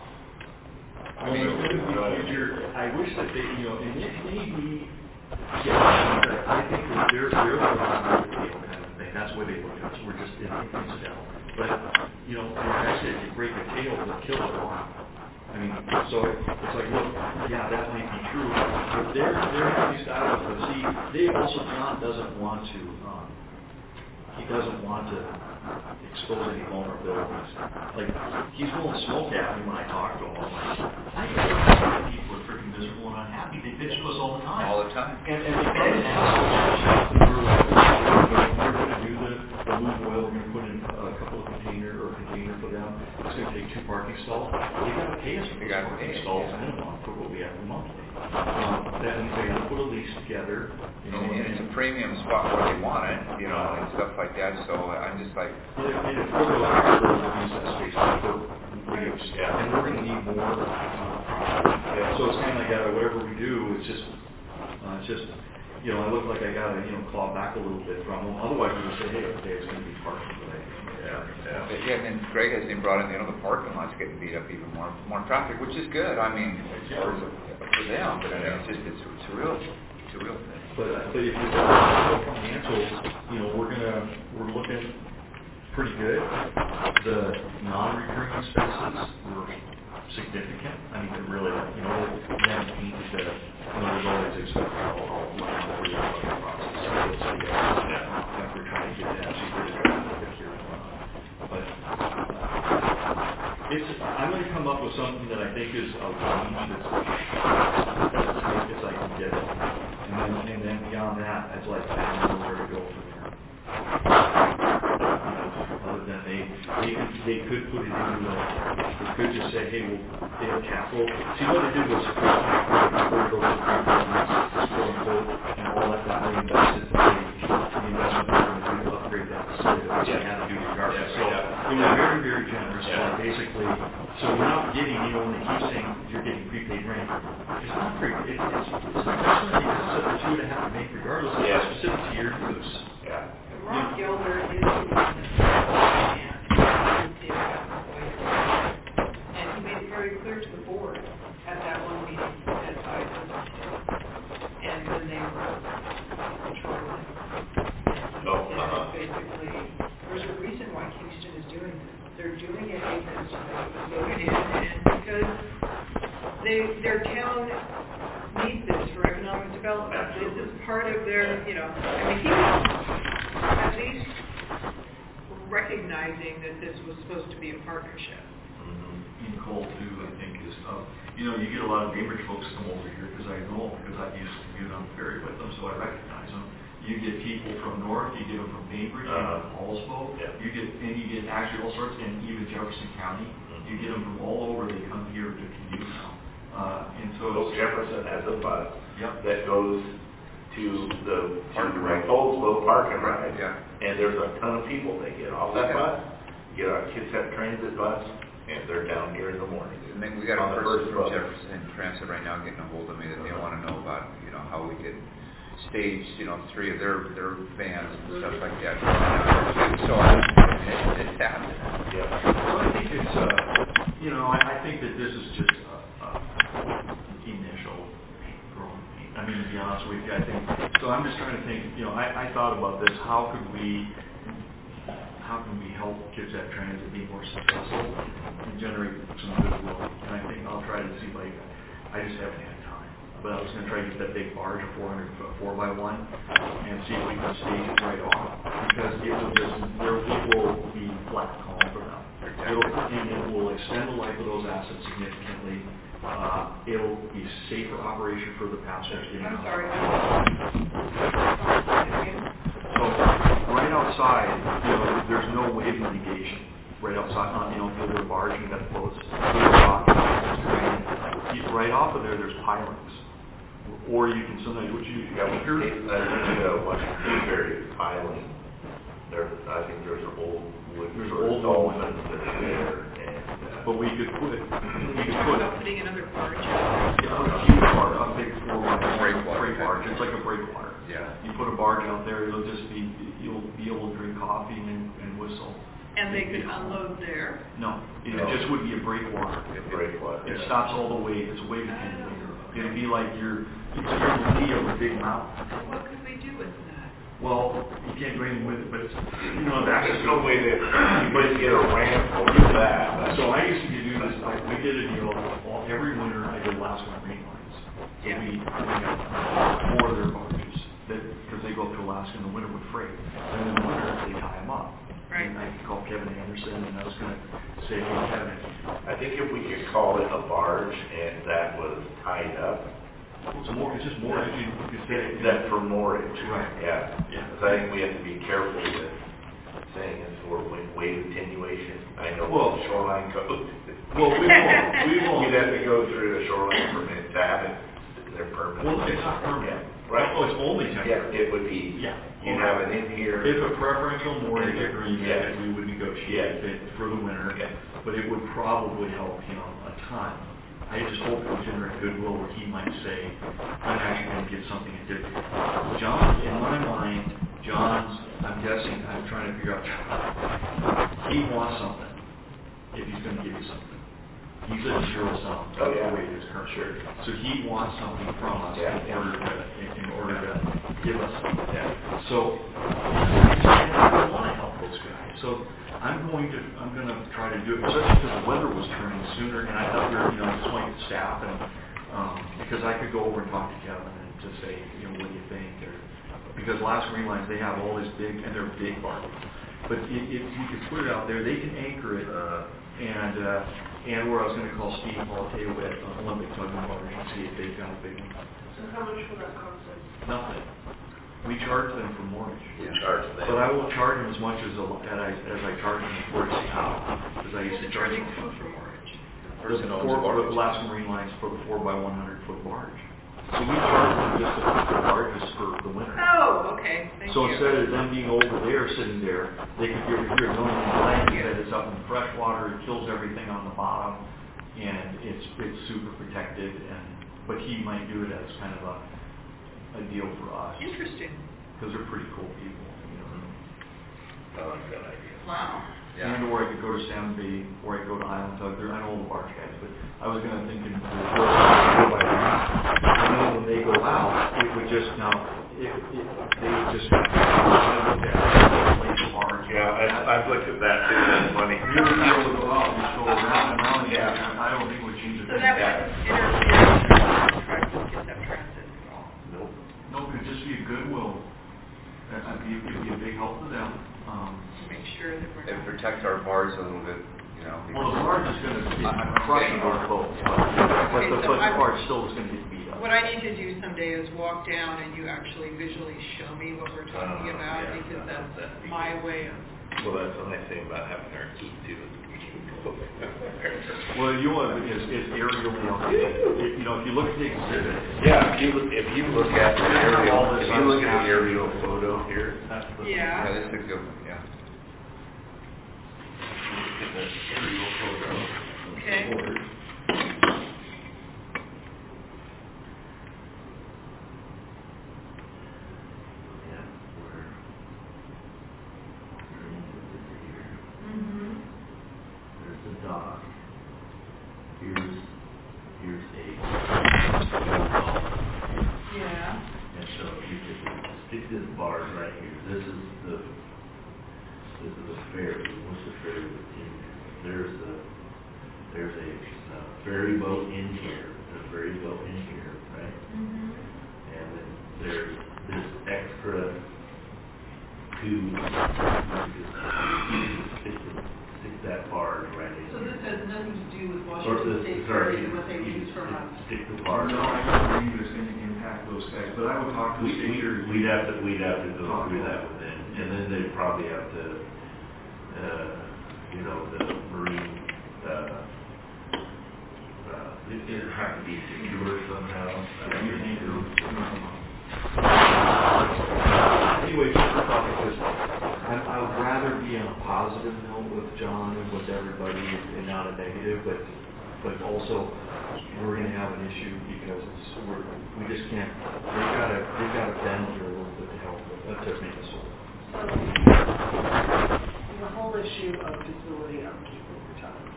I mean, well, it's going to be future. I wish that they, you know, and it may be, yeah, I think that they're, they're the ones that they kind of thing. That's why they look at us. We're just incidental. But, you know, like I said, you break a tail, they'll kill it off. I mean, so it's like, look, yeah, that might be true, but they're, they're having these dialogues, but see, they also, John doesn't want to, um, he doesn't want to expose any vulnerabilities. Like, he's willing to smoke at me when I talk to him. I'm like, I know people are freaking miserable and unhappy. They bitch to us all the time. All the time. And, and they come and ask us, we're like, we're going to do the, the move oil, we're going to put in a couple of container or container for them. It's going to take two parking stalls. They got to pay us for those parking stalls minimum for what we have monthly. Um, then they have to put a lease together. You know, and, and it's a premium spot where they want it, you know, and stuff like that. So I'm just like, and if we're going to use that space for use, yeah, and we're going to need more. Uh, yeah. So it's kind of like that. Whatever we do, it's just, uh, it's just. You know, I look like I got to, you know, claw back a little bit from them. Otherwise, we would say, hey, okay, it's going to be parking today. Yeah, yeah. But yeah, and then Greg has been brought in, you know, the parking lot's getting beat up even more, more traffic, which is good. I mean, for, for them, but I mean, it's just, it's, it's a real, it's a real thing. But, uh, but if you look at the financials, you know, we're gonna, we're looking pretty good. The non-recurring expenses were significant. I mean, they're really, you know, we haven't painted the, you know, there's always expenses all, all the time for the budget process. So we'll see, yeah, if we're trying to get that, see where we're going to get here. But it's, I'm going to come up with something that I think is a range that's as tight as I can get it. And then, and then beyond that, it's like, I don't know where to go from there. Other than they, they could, they could put it into the, they could just say, hey, well, they have capital. See, what they did was, before it goes to three months, quote unquote, and all that got reinvested, the investment they were going to do to upgrade that facility, which they had to do regardless. So it was very, very generous. Yeah. Like basically, so you're not getting, you know, when they keep saying you're getting prepaid rent, it's not prepaid. It's, it's, it's an investment in the asset that you would have to make regardless. It's yeah. specific to your use. Yeah. Ron Gilder is and he made it very clear to the board at that one meeting that I was and when they were controlling it. Oh, uh-huh. Basically, there's a reason why Kingston is doing this. They're doing it because they voted in and because they their town needs this for economic development. This is part of their, you know, I mean, he was at least recognizing that this was supposed to be a partnership. Mm-hmm. In Cole, too, I think, is, uh, you know, you get a lot of Cambridge folks come over here because I know, because I used to commute on the ferry with them, so I recognize them. You get people from North, you get them from Cambridge, uh, you get from Hallsville, yeah. you get, and you get actually all sorts, and even Jefferson County, mm-hmm. you get them from all over, they come here to commute now. Uh, and so, so Jefferson has a bus yep. that goes to the park and ride, Oldsville Park and Ride, yeah. and there's a ton of people. They get off that bus, get on Kitsap Transit bus, and they're down here in the morning. And then we got a person from Jefferson Transit right now getting a hold of me that they want to know about, you know, how we could stage, you know, three of their their bands and stuff like that. So I mean, it's, it's happening. Yeah. So I think it's, uh, you know, I, I think that this is just uh, uh, initial. I mean, to be honest with you, I think, so I'm just trying to think, you know, I, I thought about this, how could we, how how can we help Kitsap Transit be more successful and generate some goodwill? And I think I'll try to see if I, I just haven't had time. But I was going to try to get that big barge, a four hundred foot four by one, and see if we can stage it right off. Because it will just, there it will be flat calm for them. It'll, and it will extend the life of those assets significantly. Uh, it'll be safer operation for the passengers. I'm sorry. So right outside, you know, there's no wave mitigation. Right outside, on, you know, if you're a barge, you got the boats. Right off of there, there's pilings. Or you can sometimes, what you, Yeah, we heard, I think, uh, West Dewberry piling, there, I think there's an old wood, There's sort of old dolphins that are there, and, uh, but we could put, we could What put, about putting another barge? yeah, a huge barge, a big four by Breakwater. freight barge. It's like a breakwater. Yeah. You put a barge out there, it'll just be, you'll be able to drink coffee and, and whistle. And they could unload there? No, it No. just would be a breakwater. it's breakwater. It stops all the way, it's a wave attenuator. It'd be like you're, you're in the lee of a big mountain. What could we do with that? Well, you can't do anything with it, but it's, you know, that's There's no way that you might get a ramp over that. So I used to do this, like, we did a deal, all, every winter I did Alaska Marine Lines. So Yeah. we, we got four of their barges, that, because they go up to Alaska in the winter with freight. And in the winter, they tie them up. Right. And I called Kevin Anderson, and I was gonna say, hey, Kevin, I think if we could call it a barge and that was tied up, it's more, it's just more, you could say. that for moorage. Right. Yeah. Yeah. Because I think we have to be careful with saying it's for wa- wave attenuation. I know Well- the shoreline code. Well, we won't, we won't. You'd have to go through the shoreline permit to have it, their permit. Well, it's not permanent. Yeah. Right. Oh, it's only Yeah, temporary. it would be, Yeah. you'd have it in here. It's a preferential mooring agreement Yeah. that we would negotiate Yeah. it for the winter, Yeah. but it would probably help him a ton. I just hope it would generate goodwill where he might say, I'm actually going to get something to do. John, in my mind, John's, I'm guessing, I'm trying to figure out, he wants something if he's going to give you something. He's a zero sum, Oh, yeah. the way it is currently. Sure. So he wants something from us Yeah. in order to, in, in order to give us something. Yeah. So I want to help those guys. So I'm going to I'm going to try to do it, especially because the weather was turning sooner, and I thought we were, you know, just wanting to staff, and um, because I could go over and talk to Kevin and just say, you know, what do you think? Or, because Alaska Marine Lines, they have all this big, and they're big barges. But if, if you could put it out there, they can anchor it, Uh, and uh, and where I was going to call Steve Palateo at uh, Olympic Tugging Barge and see if they've got a big one. So how much will that cost us? Nothing. We charge them for mortgage. you charge them. But I won't charge them as much as, a- as I, as I charge them for it out, because I used to charge Charging them. who for mortgage? For the four, for the Alaska Marine Lines for the four by one hundred foot barge. So we charge them just the the barges for the winter. Oh, okay, thank you. So instead of them being over there, sitting there, they could be over here. The only complaint is that it's up in fresh water, it kills everything on the bottom, and it's, it's super protected, and, but he might do it as kind of a, a deal for us, Interesting. because they're pretty cool people, you know. I like that idea. Wow. And or I could go to Salmon Bay, or I could go to Island Tug. There, I know all the barge guys, but I was gonna think in the go by that. And then when they go out, it would just now, it, it, they would just look at place the barge. Yeah, I, I've looked at that too, that's funny. You would be able to go out and just go around and around. Yeah. And I don't think it would change a So thing. that wouldn't interfere with the contract with Kitsap Transit at all? Nope. No, it could just be a goodwill. That would be, it'd be a big help to them. Um, To make sure that we're It not. protects our bars a little bit, you know. well, the barge is gonna be I'm crushing saying- our boat, but, but Okay, the, so but the I'm- barge still is gonna get beat up. What I need to do someday is walk down and you actually visually show me what we're talking Uh, about, yeah, because that- that's that'd be my good. way of. Well, that's the nice thing about having our key too, is we can go there. Well, you want is, is aerial, you know, if, you know, if you look at the exhibit. Yeah, if you, look- if you look at the All aerial, this if you look at stuff. the aerial photo here, That's the. Yeah. Yeah, this is good, yeah. look at the aerial photo. Okay. Yeah, where, here, Mm-hmm. there's the dock. Here's, here's a, Yeah. and so if you could stick this barge right here, this is the this is a ferry, what's the ferry in there? There's a, there's a uh, ferry boat in here, a ferry boat in here, right? Mm-hmm. And then there's this extra two, stick, stick that barge right in. So this has nothing to do with Or Washington this- State sorry, Ferry and what they use for us. Stick the barge. No, I don't believe it's going to impact those guys, but I would talk to We, the state we, here. we'd have to, we'd have to go through that with them, and then they'd probably have to, uh, you know, the marine, uh, uh, it, it'd have to be secure somehow. I mean, you know. Anyway, just a thought, because I, I would rather be on a positive note with John and with everybody and not a negative, but but also we're going to have an issue because it's, we're, we just can't. They gotta they gotta bend here a little bit to help uh, to make us whole. So, the whole issue of facility upkeep over time.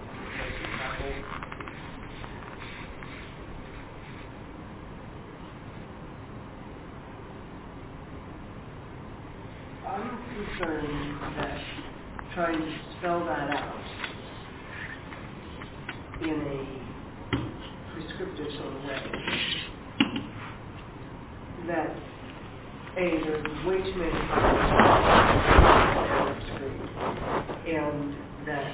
I'm concerned that trying to spell that out in a prescriptive sort of way, that A, there's way too many factors, and that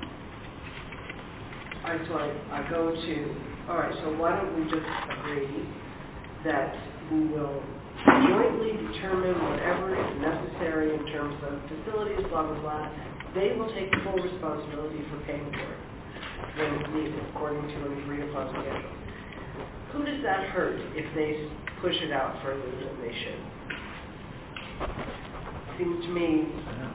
I, so I, I go to, all right, so why don't we just agree that we will jointly determine whatever is necessary in terms of facilities, blah, blah, blah. They will take full responsibility for paying for it when it's needed, according to an agreed-upon schedule. Who does that hurt if they push it out further than they should? Seems to me,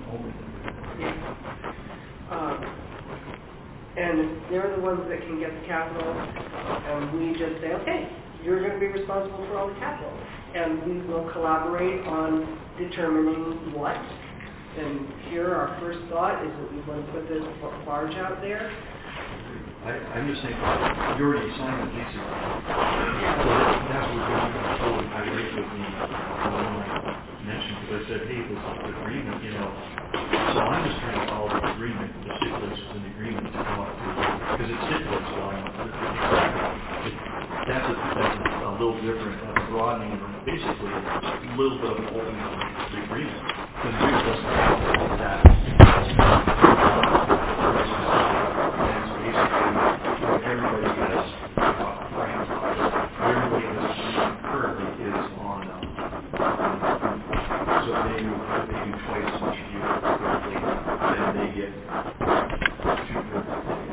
yeah. Um, and they're the ones that can get the capital, and we just say, okay, you're going to be responsible for all the capital. And we will collaborate on determining what. And here our first thought is that we want to put this barge out there. I, I'm just saying, you already signed the lease agreement. So that's what you're going to I agree with me when I mentioned, because I said, hey, this agreement, you know, so I'm just trying to follow the agreement, the stipulations in the agreement to come up with, because it stipulates on it. That's a, that's a, a little different, uh, broadening, basically a little bit of an opening of the agreement. Because the agreement doesn't have that. Everybody has uh, frames on it. Everybody has currently is on um, so they do, they do twice as much fuel currently, then they get two thirds of the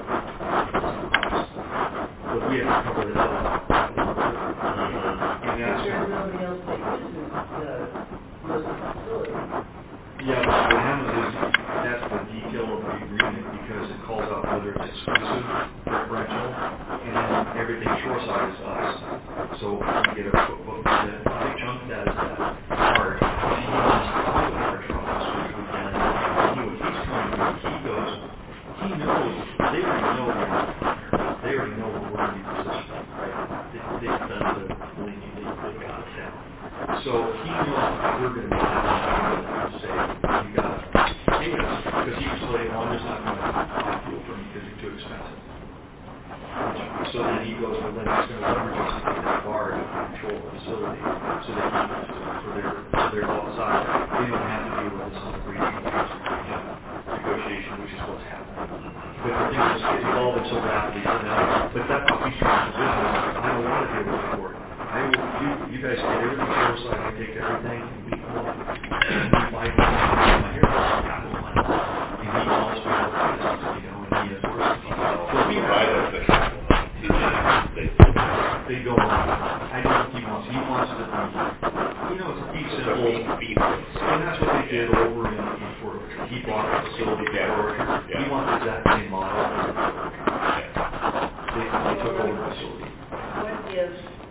but we have to cover that up. And that's There's nobody else that uses the most facility. yeah, but what happens is that's the detail of the agreement because it calls out whether it's exclusive, preferential, and then everything shoreside is us. So we get a book that a big chunk of that is that part. And he wants to talk with our trucks, which we can. And he, what he's trying to do, he goes, he knows, they already know we're not partners. They already know we're going to be positioned, right? They, they've done the linking, they, they've got it down. So he knows we're going to be having to say, you got to pay us, because he can say, well, I'm just not going to buy fuel from you because you're too expensive. So then he goes, well, then he's going to leverage us to get that bar to control the facility so they can, for their, for their outside. They don't have to deal with this on the regional negotiation, which is what's happening. But the thing is, it's evolving so rapidly for them. But that's what he's trying to do. I don't want to deal with the court. I will, you, you guys get everything shoreside, I take everything, and we come up, we buy it, my hair, capital money. And he calls me all the time, you know, and he has worse. So we buy that the capital money. They go on. I know what he wants. He wants to be, you know, it's a deep simple. And that's what they did over in, in Fort Orchard. He bought a facility in Fort Orchard. He wants the exact same model as in Fort Orchard. They, they took over the facility. What if,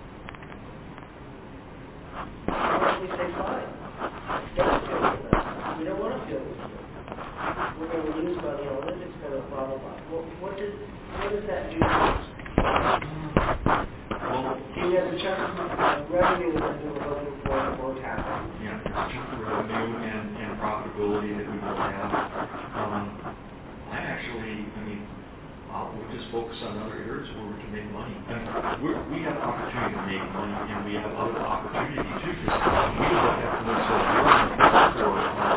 what if we say, fine, don't fill with us. We don't want to fill with you. We're going to lose money on it, it's going to blah, blah, blah. What, what does, what does that do to us? Well, He has a chunk of revenue that we were looking for, won't happen. yeah, it's just the revenue and, and profitability that we want staff. Um, I actually, I mean, uh, we just focus on other areas where we can make money. I mean, we're, we have opportunity to make money, and we have other opportunity too. Because we look at them and say, you're on the first floor.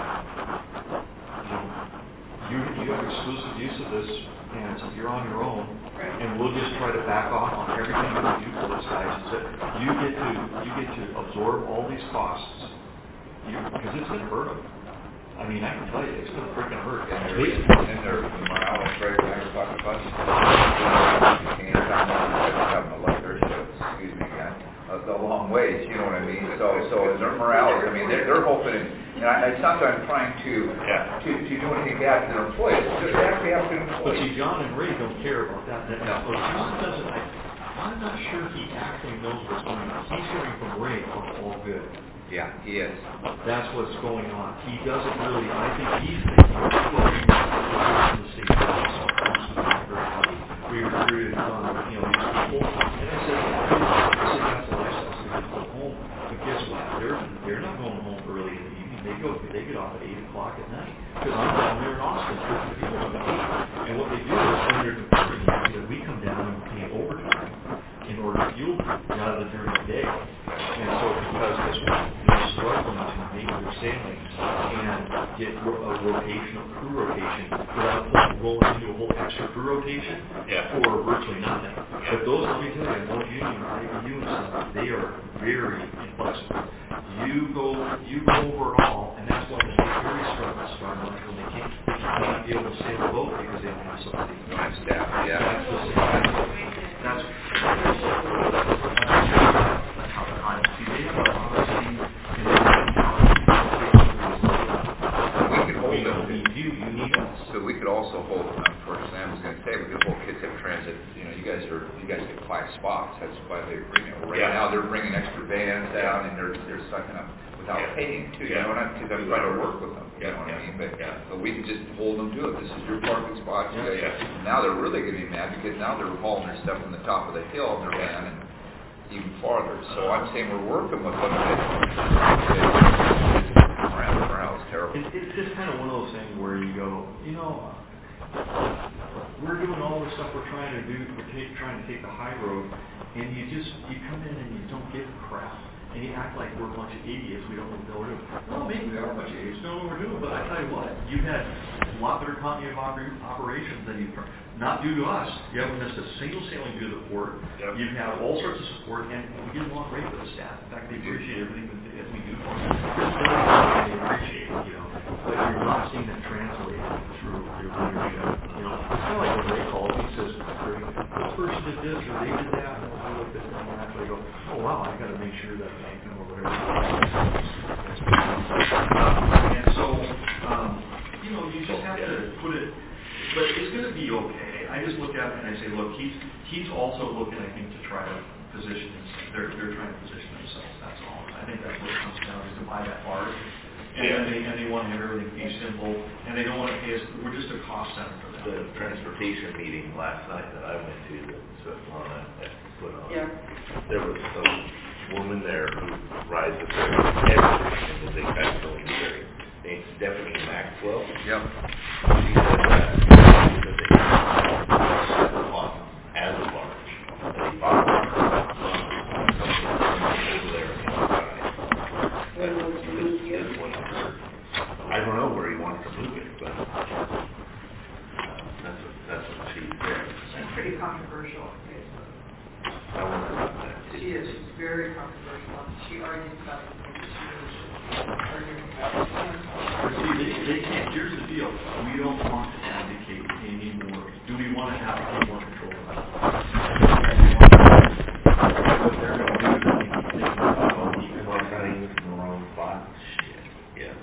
You, you have exclusive use of this, and so you're on your own, and we'll just try to back off on everything that we do for those guys. And so you get to you get to absorb all these costs, because it's going to hurt them. I mean, I can tell you, it's going to freaking hurt. And there's, and there's the morale is right when I was talking about you. You can't have them like their ships, excuse me again, a, a long ways, you know what I mean? So, so their morale, I mean, they're, they're hoping, and I, it's not that I'm trying to, yeah. to, to do anything bad to their employees, they actually have to employ. But see, John and Ray don't care about that. that no. Well, John doesn't, I, I'm not sure he actually knows what's going on. He's hearing from Ray, oh, all good. Yeah, he is. That's what's going on. He doesn't really, I think he's thinking, well, we want to see we recruited, um, you know, these people. And I said, I said, that's the lifestyle, so they go home. But guess what? They're, they're not going home early in the evening. They go, they get off at eight o'clock at night. Because I'm down there in Austin, fifty people on the eight. And what they do is, when they're departing, that we come down and pay overtime in order to fuel them rather than during the day. And so because this one, they're struggling to make their sailings and get a rotation, a crew rotation, without rolling into a whole extra crew rotation yeah. for virtually nothing. Yeah. But those, let me tell you, those union, I B U and stuff, they are very inflexible. You go, you go over it all, and that's why the very struggling struggling when they can't, they can't be able to sail the boat because they don't have somebody. They don't have staff, yeah. That's the same. That's, that's, that's how the time is. See, they have a policy, and they we could hold them. We need you, you need us. So we could also hold, unfortunately, I was going to say, we could hold Kit Tip Transit. You know, you guys are, you guys get five spots. That's why the agreement. Right yeah. now, they're bringing extra vans down, and they're they're sucking up without yeah. paying too. You yeah. know what I mean? Because I'm trying to work with them. You yeah. know what yeah. I mean? But, yeah. but we can just hold them to it. This is your parking spot. You yeah. guys, yeah. Now they're really going to be mad because now they're hauling their stuff from the top of the hill in their van and even farther. So I'm saying we're working with them. Around the morale is terrible. It's, it's just kind of one of those things where you go, you know, we're doing all the stuff we're trying to do, we're take, trying to take the high road, and you just, you come in and you don't give a crap, and you act like we're a bunch of idiots, we don't know what we're doing. Well, maybe we are a bunch of idiots, don't know what we're doing, but I tell you what, you've had a lot better continuity of operations than you've, not due to us, you haven't missed a single sailing due to the port, yep. You've had all sorts of support, and we get along great with the staff. In fact, they appreciate everything that we do for them. They appreciate it, you know, but you're not seeing that translate through your leadership. You know, it's kind of like when Ray calls, he says, this person did this, or they did that, and I look at them and actually go, oh wow, I got to make sure that I can, or whatever. And so, um, you know, you just have to put it, but it's going to be okay. I just look at it and I say, look, he's he's also looking, I think, to try to position himself. They're they're trying to position themselves. That's all. I think that's what it comes down to, to buy that hard. And yeah. they and they want to have everything be simple, and they don't want to pay us. We're just a cost center for them. The transportation meeting last night that I went to that Svetlana had put on. Yeah. There was some woman there who rides the ferry everything in the big Mexico ferry. Named Stephanie Maxwell. Yep. She said that because they seven o'clock as a barge. And they bought it over there in the side. This, this one, I don't know where he wants to move it, but uh, that's what, that's what she said. She's pretty controversial on Facebook. I wonder about that. She is. She's very controversial. She argues about the things that she really should argue about. See, they, they can't. Here's the deal. We don't want to advocate any more. Do we want to advocate more control? What they're going to do is they keep thinking about even more cutting in the wrong spot. Shit. Yes.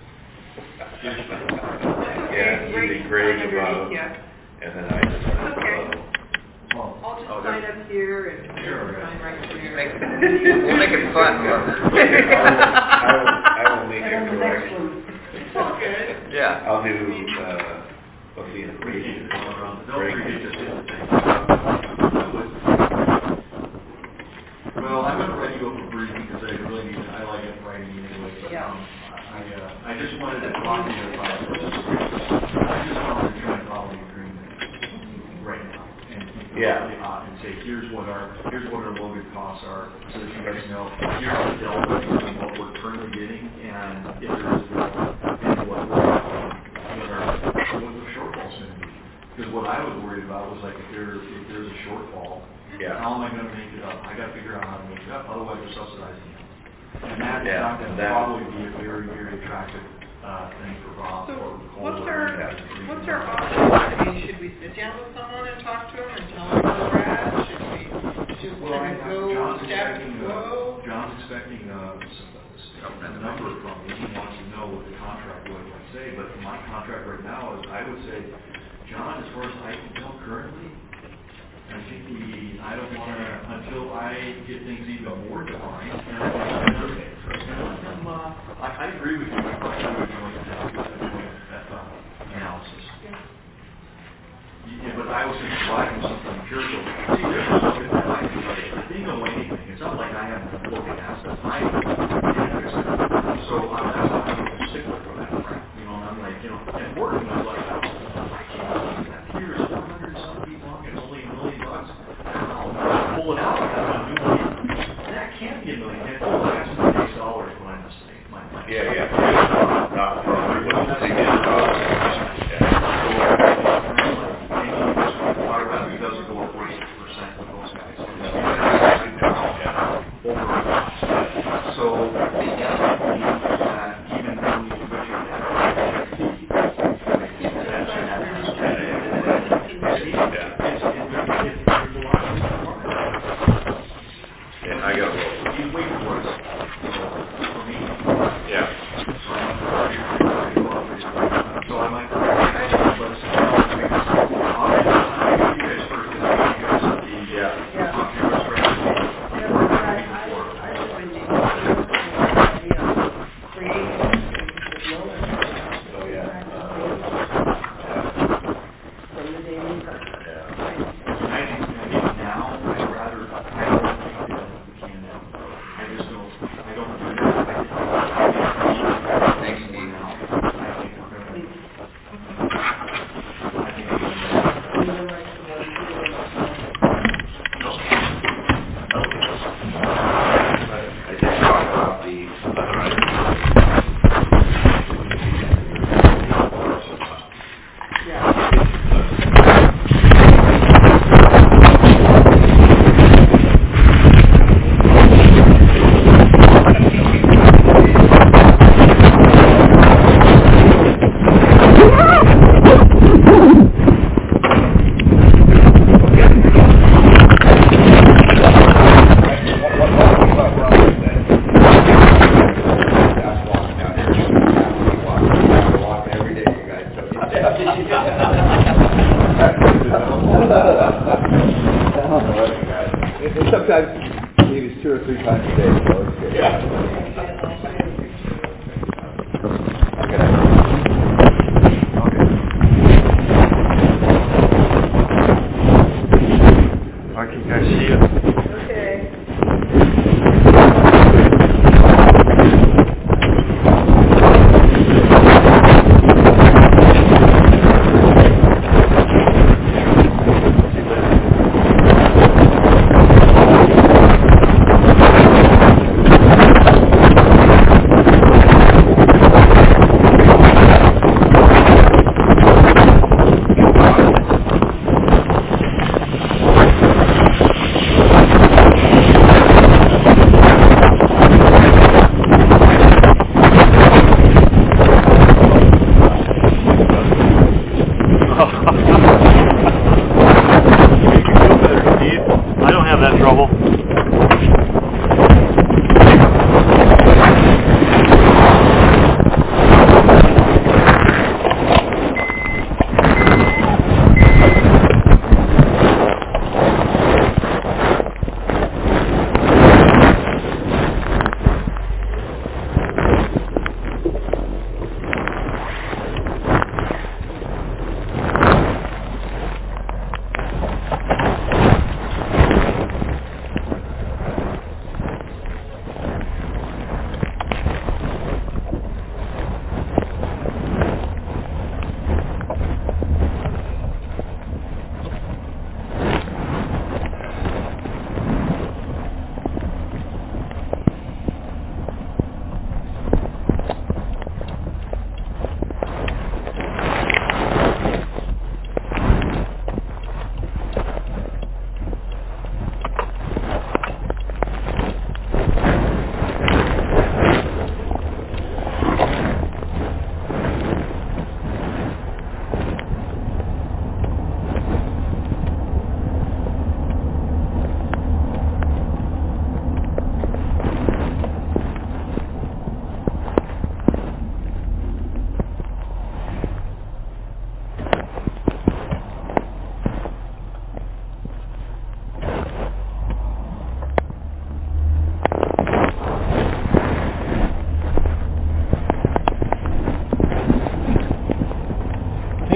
Yeah, using Greg above. Yeah. And then I just went okay. above. Well, I'll just oh, sign up here and sure, sign right here. Make, we'll make it fun. I, will, I, will, I will make it correct. It's all good. Yeah. I'll do, uh, what's the equation? Well, I'm going to write you up a brief because I really need it. I like it writing anyway. But, yeah. um, I, uh, I just wanted to talk to you about this. I just wanted to try and follow the agreement right now. And, and Yeah. Uh, and say, here's what our, here's what our loaded costs are, so that you guys know, here's the delta between what we're currently getting and if there is a delta, and what we're, what our, what the shortfall's going to be. Because what I was worried about was like, if there, if there's a shortfall, Yeah. how am I going to make it up? I got to figure out how to make it up, otherwise we're subsidizing it. And that is Yeah, not going to that- probably be a very, very attractive uh, thing for Bob. So or what's Cole our, or- what's our option? I mean, should we sit down with someone and talk to them and tell them where we're at? Should we just Well, I, kind of go John's status expecting, quo? uh, John's expecting, uh, some, a number from me. He wants to know what the contract would like say, but my contract right now is, I would say, John, as far as I can tell currently, I think we, I don't want to, until I get things even more defined, and I think, I'm, uh, I, I agree with you, I thought you were going to have a joint uh, analysis. Yeah, but I was just providing something empirical. See, there's a look at that, I can tell you, I didn't know anything. It's not like I haven't been looking at stuff. I didn't fix it. So um, that's why I'm a stickler for that, right? You know, and I'm like, you know, and working was like, I can't believe that. Here's four hundred some people on it, only a million bucks. How? Pull it out, that's a new million. That can't be a million. And oh, that's my base dollars when I'm mistaken. My, my Yeah, yeah. Not from what they did. Our revenue doesn't go up forty-six percent with those guys. So the estimate is that even when you negotiate And I got a little. you wait for us. For me. Yeah. So I might, but it's, I'll you guys first, because you guys are the, Yeah. Yeah. popular strategy. Yeah, but I, I, I just been thinking about the idea of creating this moment. Oh, yeah. From the day we start. Yeah. I think, I think now, I'd rather, I don't think that we can now. I just don't, I don't do that. I think, I think, Thanks, Steve. now, I think we're gonna, I think we're gonna, We don't like the one who I did talk about the other items. Sometimes maybe two or three times a day, so it's good. Okay, guys, see you. Okay.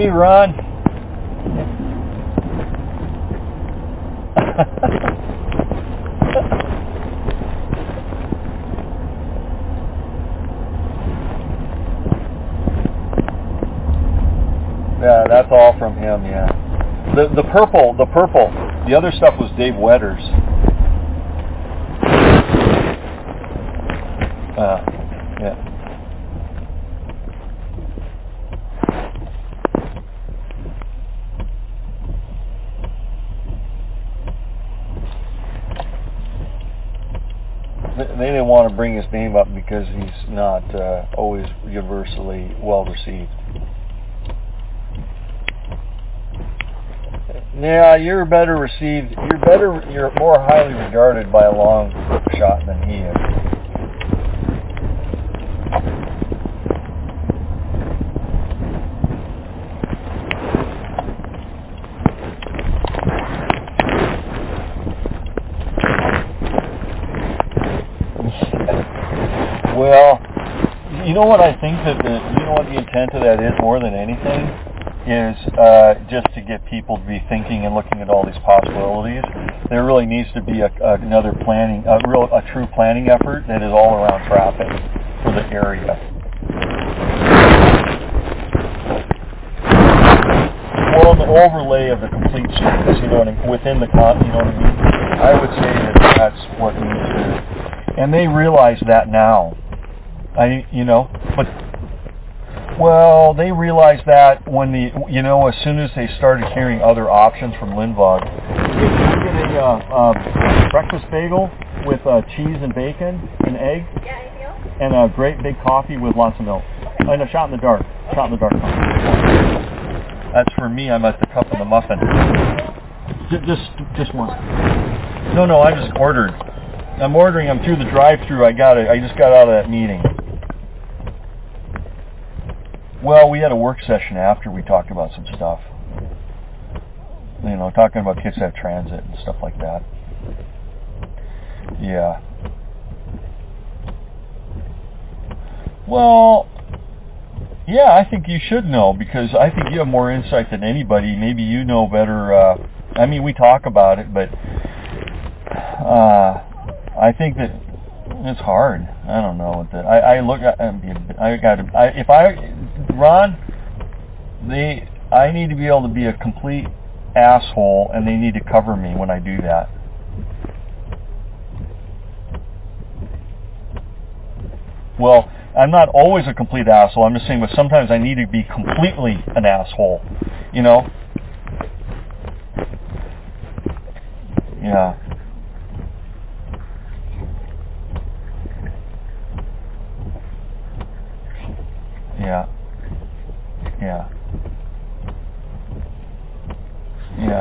Hey, Ron. Yeah, that's all from him, yeah. The the purple, the purple. The other stuff was Dave Wetters. Uh, yeah. They didn't want to bring his name up because he's not uh, always universally well received. Yeah, you're better received. You're better. You're more highly regarded by a long shot than he is. Well, you know what I think that the, you know what the intent of that is more than anything is uh, just to get people to be thinking and looking at all these possibilities. There really needs to be a, another planning, a real, a true planning effort that is all around traffic for the area. Well, the overlay of the complete streets, you know, what I mean, within the con, you know what I mean. I would say that that's what needs to, and they realize that now. I, you know, but. Well, they realized that when the, you know, as soon as they started hearing other options from Lindvog. Did you get a uh, uh, breakfast bagel with uh, cheese and bacon and egg? Yeah, anything else? And a great big coffee with lots of milk. Okay. And a shot in the dark. Okay. Shot in the dark. That's for me. I'm at the cup and the muffin. Just, just one. No, no, I just ordered. I'm ordering. I'm through the drive-through. I got it. I just got out of that meeting. Well, we had a work session after we talked about some stuff. You know, talking about Kitsap Transit and stuff like that. Yeah. Well, yeah, I think you should know because I think you have more insight than anybody. Maybe you know better. Uh, I mean, we talk about it, but uh, I think that it's hard. I don't know what that. I, I look. I, I got. I, if I, Ron, they. I need to be able to be a complete asshole, and they need to cover me when I do that. Well, I'm not always a complete asshole. I'm just saying, but sometimes I need to be completely an asshole. You know? Yeah. Yeah. Yeah. Yeah.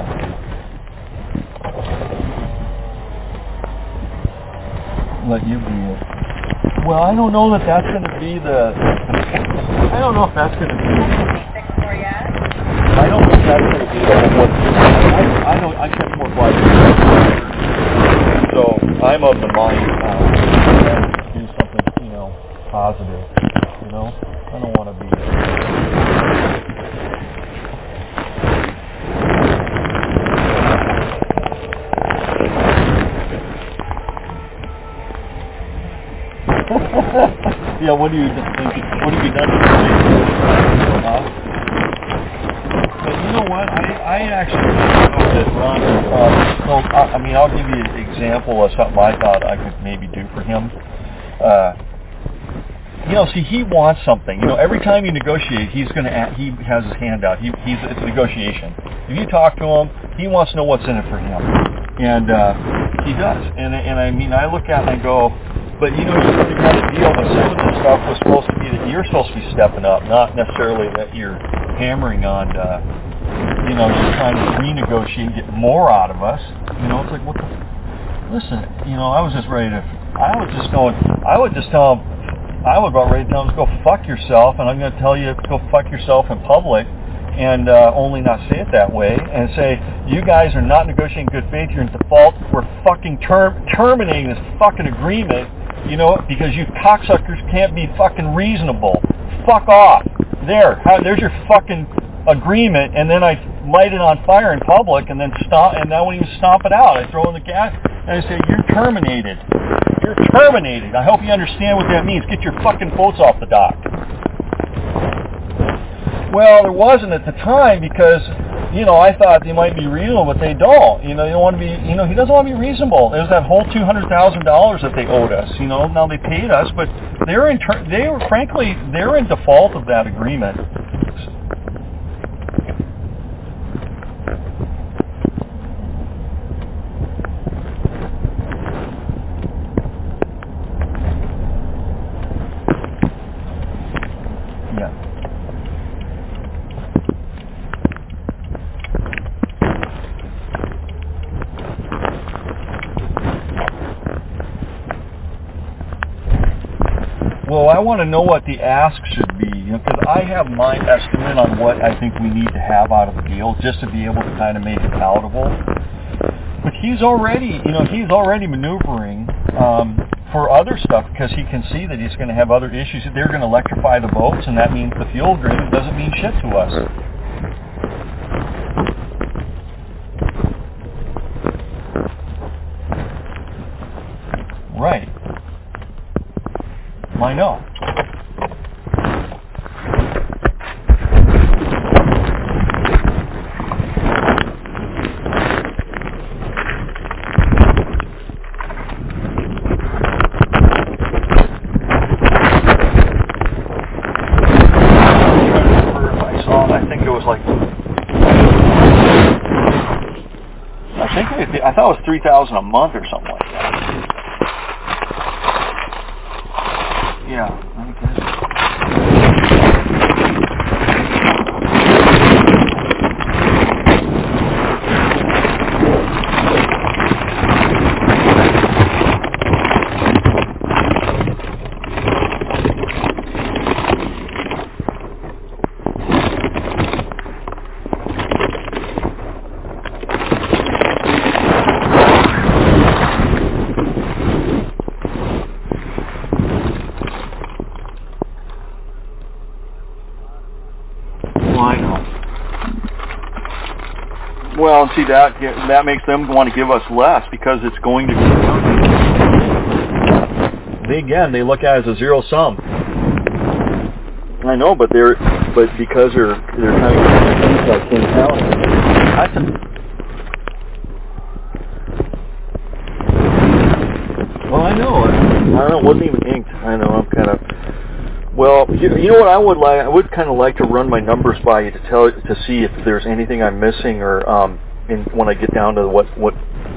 Let you be it. Well, I don't know that that's going to be the... I don't know if that's going to be... I don't know if that's going to be the... What, I, I don't... I kept more quiet. So, I'm of the mind uh, to do something, you know, positive. You know? I don't want to be... Yeah, what do you think? What have you done today? Uh, but you know what? I, I actually think that Ron, uh, no, I, I mean, I'll give you an example of something I thought I could maybe do for him. Uh, you know, see, he wants something. You know, every time you negotiate, he's going to, he has his hand out. He, he's, it's a negotiation. If you talk to him, he wants to know what's in it for him. And uh, he does. And, and I mean, I look at it and I go, but you know, you got to deal with some of this stuff was supposed to be that you're supposed to be stepping up, not necessarily that you're hammering on, uh, you know, you're trying to renegotiate and get more out of us. You know, it's like, what the, listen, you know, I was just ready to, I was just going, I would just tell him, I was about ready to tell him, go fuck yourself, and I'm going to tell you, go fuck yourself in public, and uh, only not say it that way, and say, you guys are not negotiating good faith, you're in default, we're fucking term- terminating this fucking agreement, you know, because you cocksuckers can't be fucking reasonable. Fuck off. There. How, there's your fucking agreement, and then I light it on fire in public, and then stomp, and I won't even stomp it out. I throw in the gas, and I say, "You're terminated. You're terminated." I hope you understand what that means. Get your fucking boats off the dock. Well, there wasn't at the time because, you know, I thought they might be reasonable, but they don't. You know, they don't want to be. You know, he doesn't want to be reasonable. It was that whole two hundred thousand dollars that they owed us. You know, now they paid us, but they're in. Ter- they were, frankly, they're in default of that agreement. Well, I want to know what the ask should be, you know, because I have my estimate on what I think we need to have out of the deal just to be able to kind of make it palatable. But he's already, you know, he's already maneuvering um, for other stuff because he can see that he's going to have other issues. They're going to electrify the boats, and that means the fuel agreement doesn't mean shit to us. Right. I know. I saw, I think it was like, I think it, I thought it was three thousand a month or something like that. Yeah, I guess. Well, see, that that makes them want to give us less because it's going to be. They again, they look at it as a zero sum. I know, but they're but because they're they're kind of like King County. I th- well, I know. I don't know. It wasn't even inked. I know. I'm kind of. Well, you, you know what I would like? I would kind of like to run my numbers by you to tell to see if there's anything I'm missing, or um, in, when I get down to what what.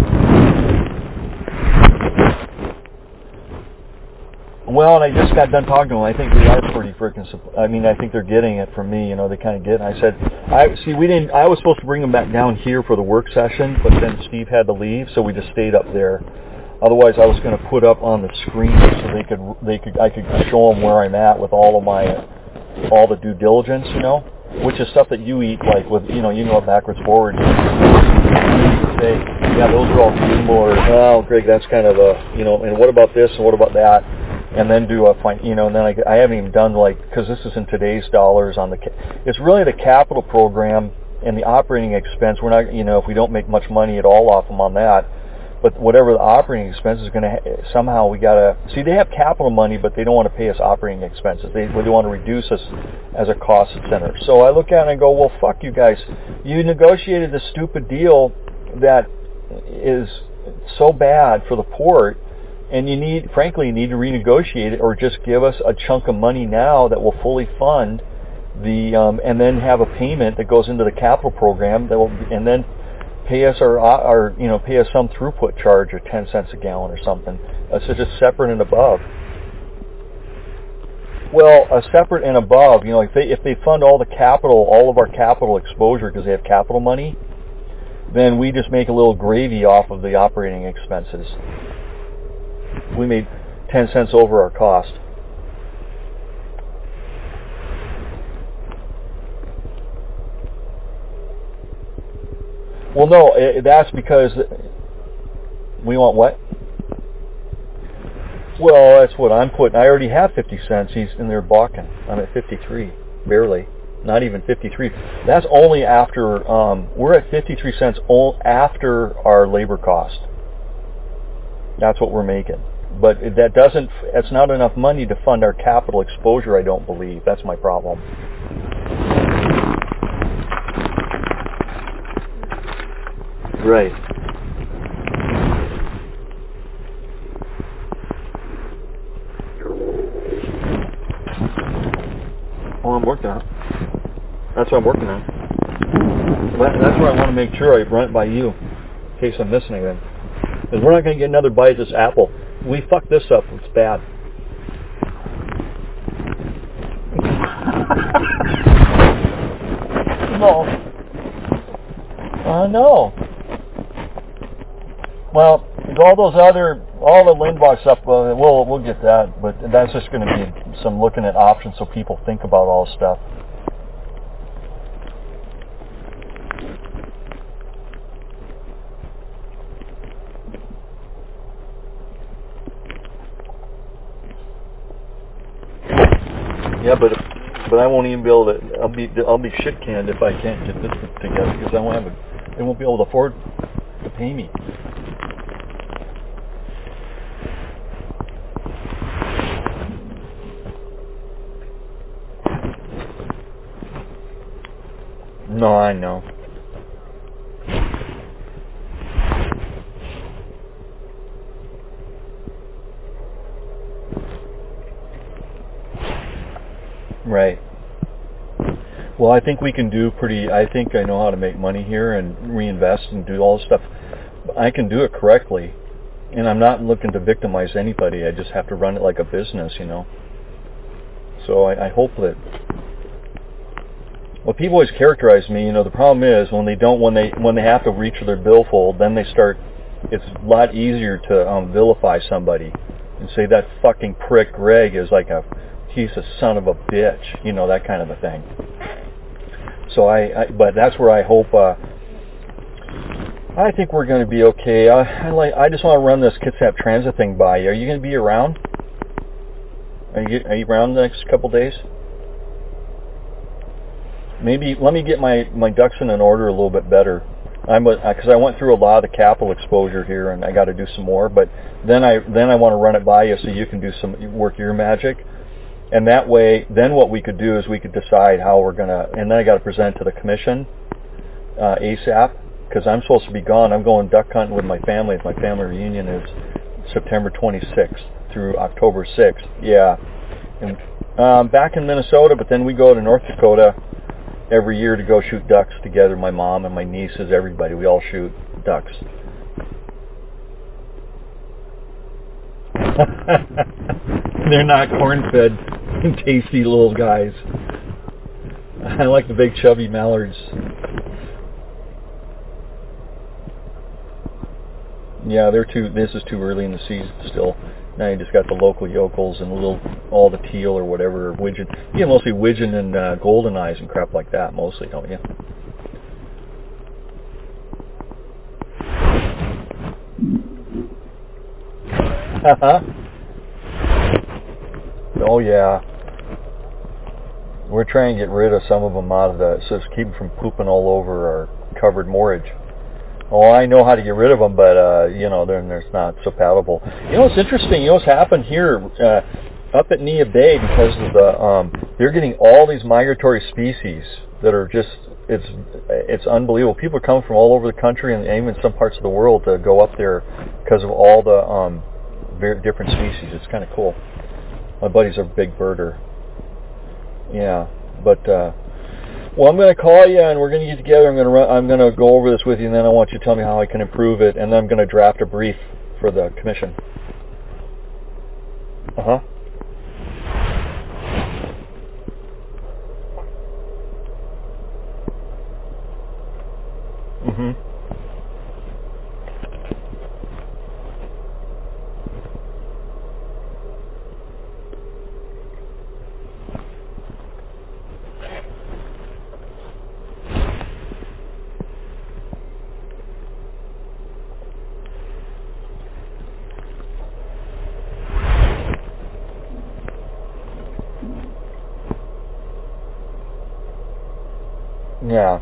Well, and I just got done talking to them. I think they are pretty freaking. I mean, I think they're getting it from me. You know, they kind of get it. I said, I see. We didn't. I was supposed to bring them back down here for the work session, but then Steve had to leave, so we just stayed up there. Otherwise, I was going to put up on the screen so they could, they could, I could show them where I'm at with all of my, all the due diligence, you know, which is stuff that you eat, like with, you know, you know, backwards, forward. Say, yeah, those are all reasonable, or, oh, Greg, that's kind of a, you know, and what about this, and what about that, and then do a, you know, and then I, I haven't even done, like, because this is in today's dollars on the, it's really the capital program and the operating expense. We're not, you know, if we don't make much money at all off them on that. But whatever the operating expense is going to, ha- somehow we got to, see, they have capital money, but they don't want to pay us operating expenses. They, they want to reduce us as a cost center. So I look at it and I go, well, fuck you guys. You negotiated this stupid deal that is so bad for the port, and you need, frankly, you need to renegotiate it or just give us a chunk of money now that will fully fund the, um, and then have a payment that goes into the capital program that will, and then pay us our, our, you know, pay us some throughput charge of ten cents a gallon or something. Uh, so just separate and above. Well, a separate and above, you know, if they if they fund all the capital, all of our capital exposure because they have capital money, then we just make a little gravy off of the operating expenses. We made ten cents over our cost. Well, no, it, that's because we want what? Well, that's what I'm putting. I already have fifty cents. He's in there balking. I'm at fifty-three, barely. Not even fifty-three. That's only after, um, we're at fifty-three cents all after our labor cost. That's what we're making. But that doesn't, it's not enough money to fund our capital exposure, I don't believe. That's my problem. Right. Well, I'm working on it. That's what I'm working on. That's where I want to make sure I run it by you, in case I'm missing anything. Because we're not going to get another bite of this apple. We fucked this up. It's bad. No. Uh, no. Well, all those other, all the Lindbach stuff, well, we'll, we'll get that. But that's just going to be some looking at options so people think about all this stuff. Yeah, but but I won't even be able to. I'll be I'll be shit canned if I can't get this together because I won't have a. They won't be able to afford to pay me. No, I know. Right. Well, I think we can do pretty, I think I know how to make money here and reinvest and do all this stuff. I can do it correctly. And I'm not looking to victimize anybody. I just have to run it like a business, you know. So I, I hope that, well, people always characterize me, you know, the problem is when they don't, when they, when they have to reach their billfold, then they start, it's a lot easier to um, vilify somebody and say that fucking prick Greg is like a, he's a son of a bitch, you know, that kind of a thing. So I, I but that's where I hope, uh, I think we're going to be okay. I, I like, I just want to run this Kitsap Transit thing by you. Are you going to be around? Are you, are you around the next couple days? Maybe, let me get my, my ducks in an order a little bit better. I'm because I went through a lot of the capital exposure here and I got to do some more, but then I, then I want to run it by you so you can do some, work your magic. And that way, then what we could do is we could decide how we're going to, and then I got to present to the commission uh, ASAP, because I'm supposed to be gone. I'm going duck hunting with my family. My family reunion is September twenty-sixth through October sixth. Yeah. And um, back in Minnesota, but then we go to North Dakota every year to go shoot ducks together. My mom and my nieces, everybody, we all shoot ducks. They're not corn-fed, tasty little guys. I like the big chubby mallards. Yeah, they're too. This is too early in the season still. Now you just got the local yokels and a little, all the teal or whatever, widgeon. You get mostly widgeon and uh, golden eyes and crap like that, mostly, don't you? Haha. Oh yeah. We're trying to get rid of some of them out of the, so just keep them from pooping all over our covered moorage. Oh, I know how to get rid of them, but, uh, you know, they're, they're not so palatable. You know, it's interesting. You know what's happened here, uh, up at Nia Bay, because of the, um, they're getting all these migratory species that are just, it's, it's unbelievable. People are coming from all over the country and even some parts of the world to go up there because of all the, um, very different species. It's kind of cool. My buddy's a big birder. Yeah, but, uh, well, I'm going to call you, and we're going to get together. I'm going to run, I'm going to go over this with you, and then I want you to tell me how I can improve it, and then I'm going to draft a brief for the commission. Uh huh. Mhm. Yeah.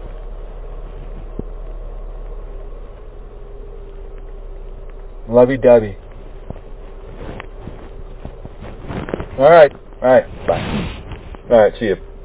Lovey-dovey. All right. All right. Bye. All right. See you.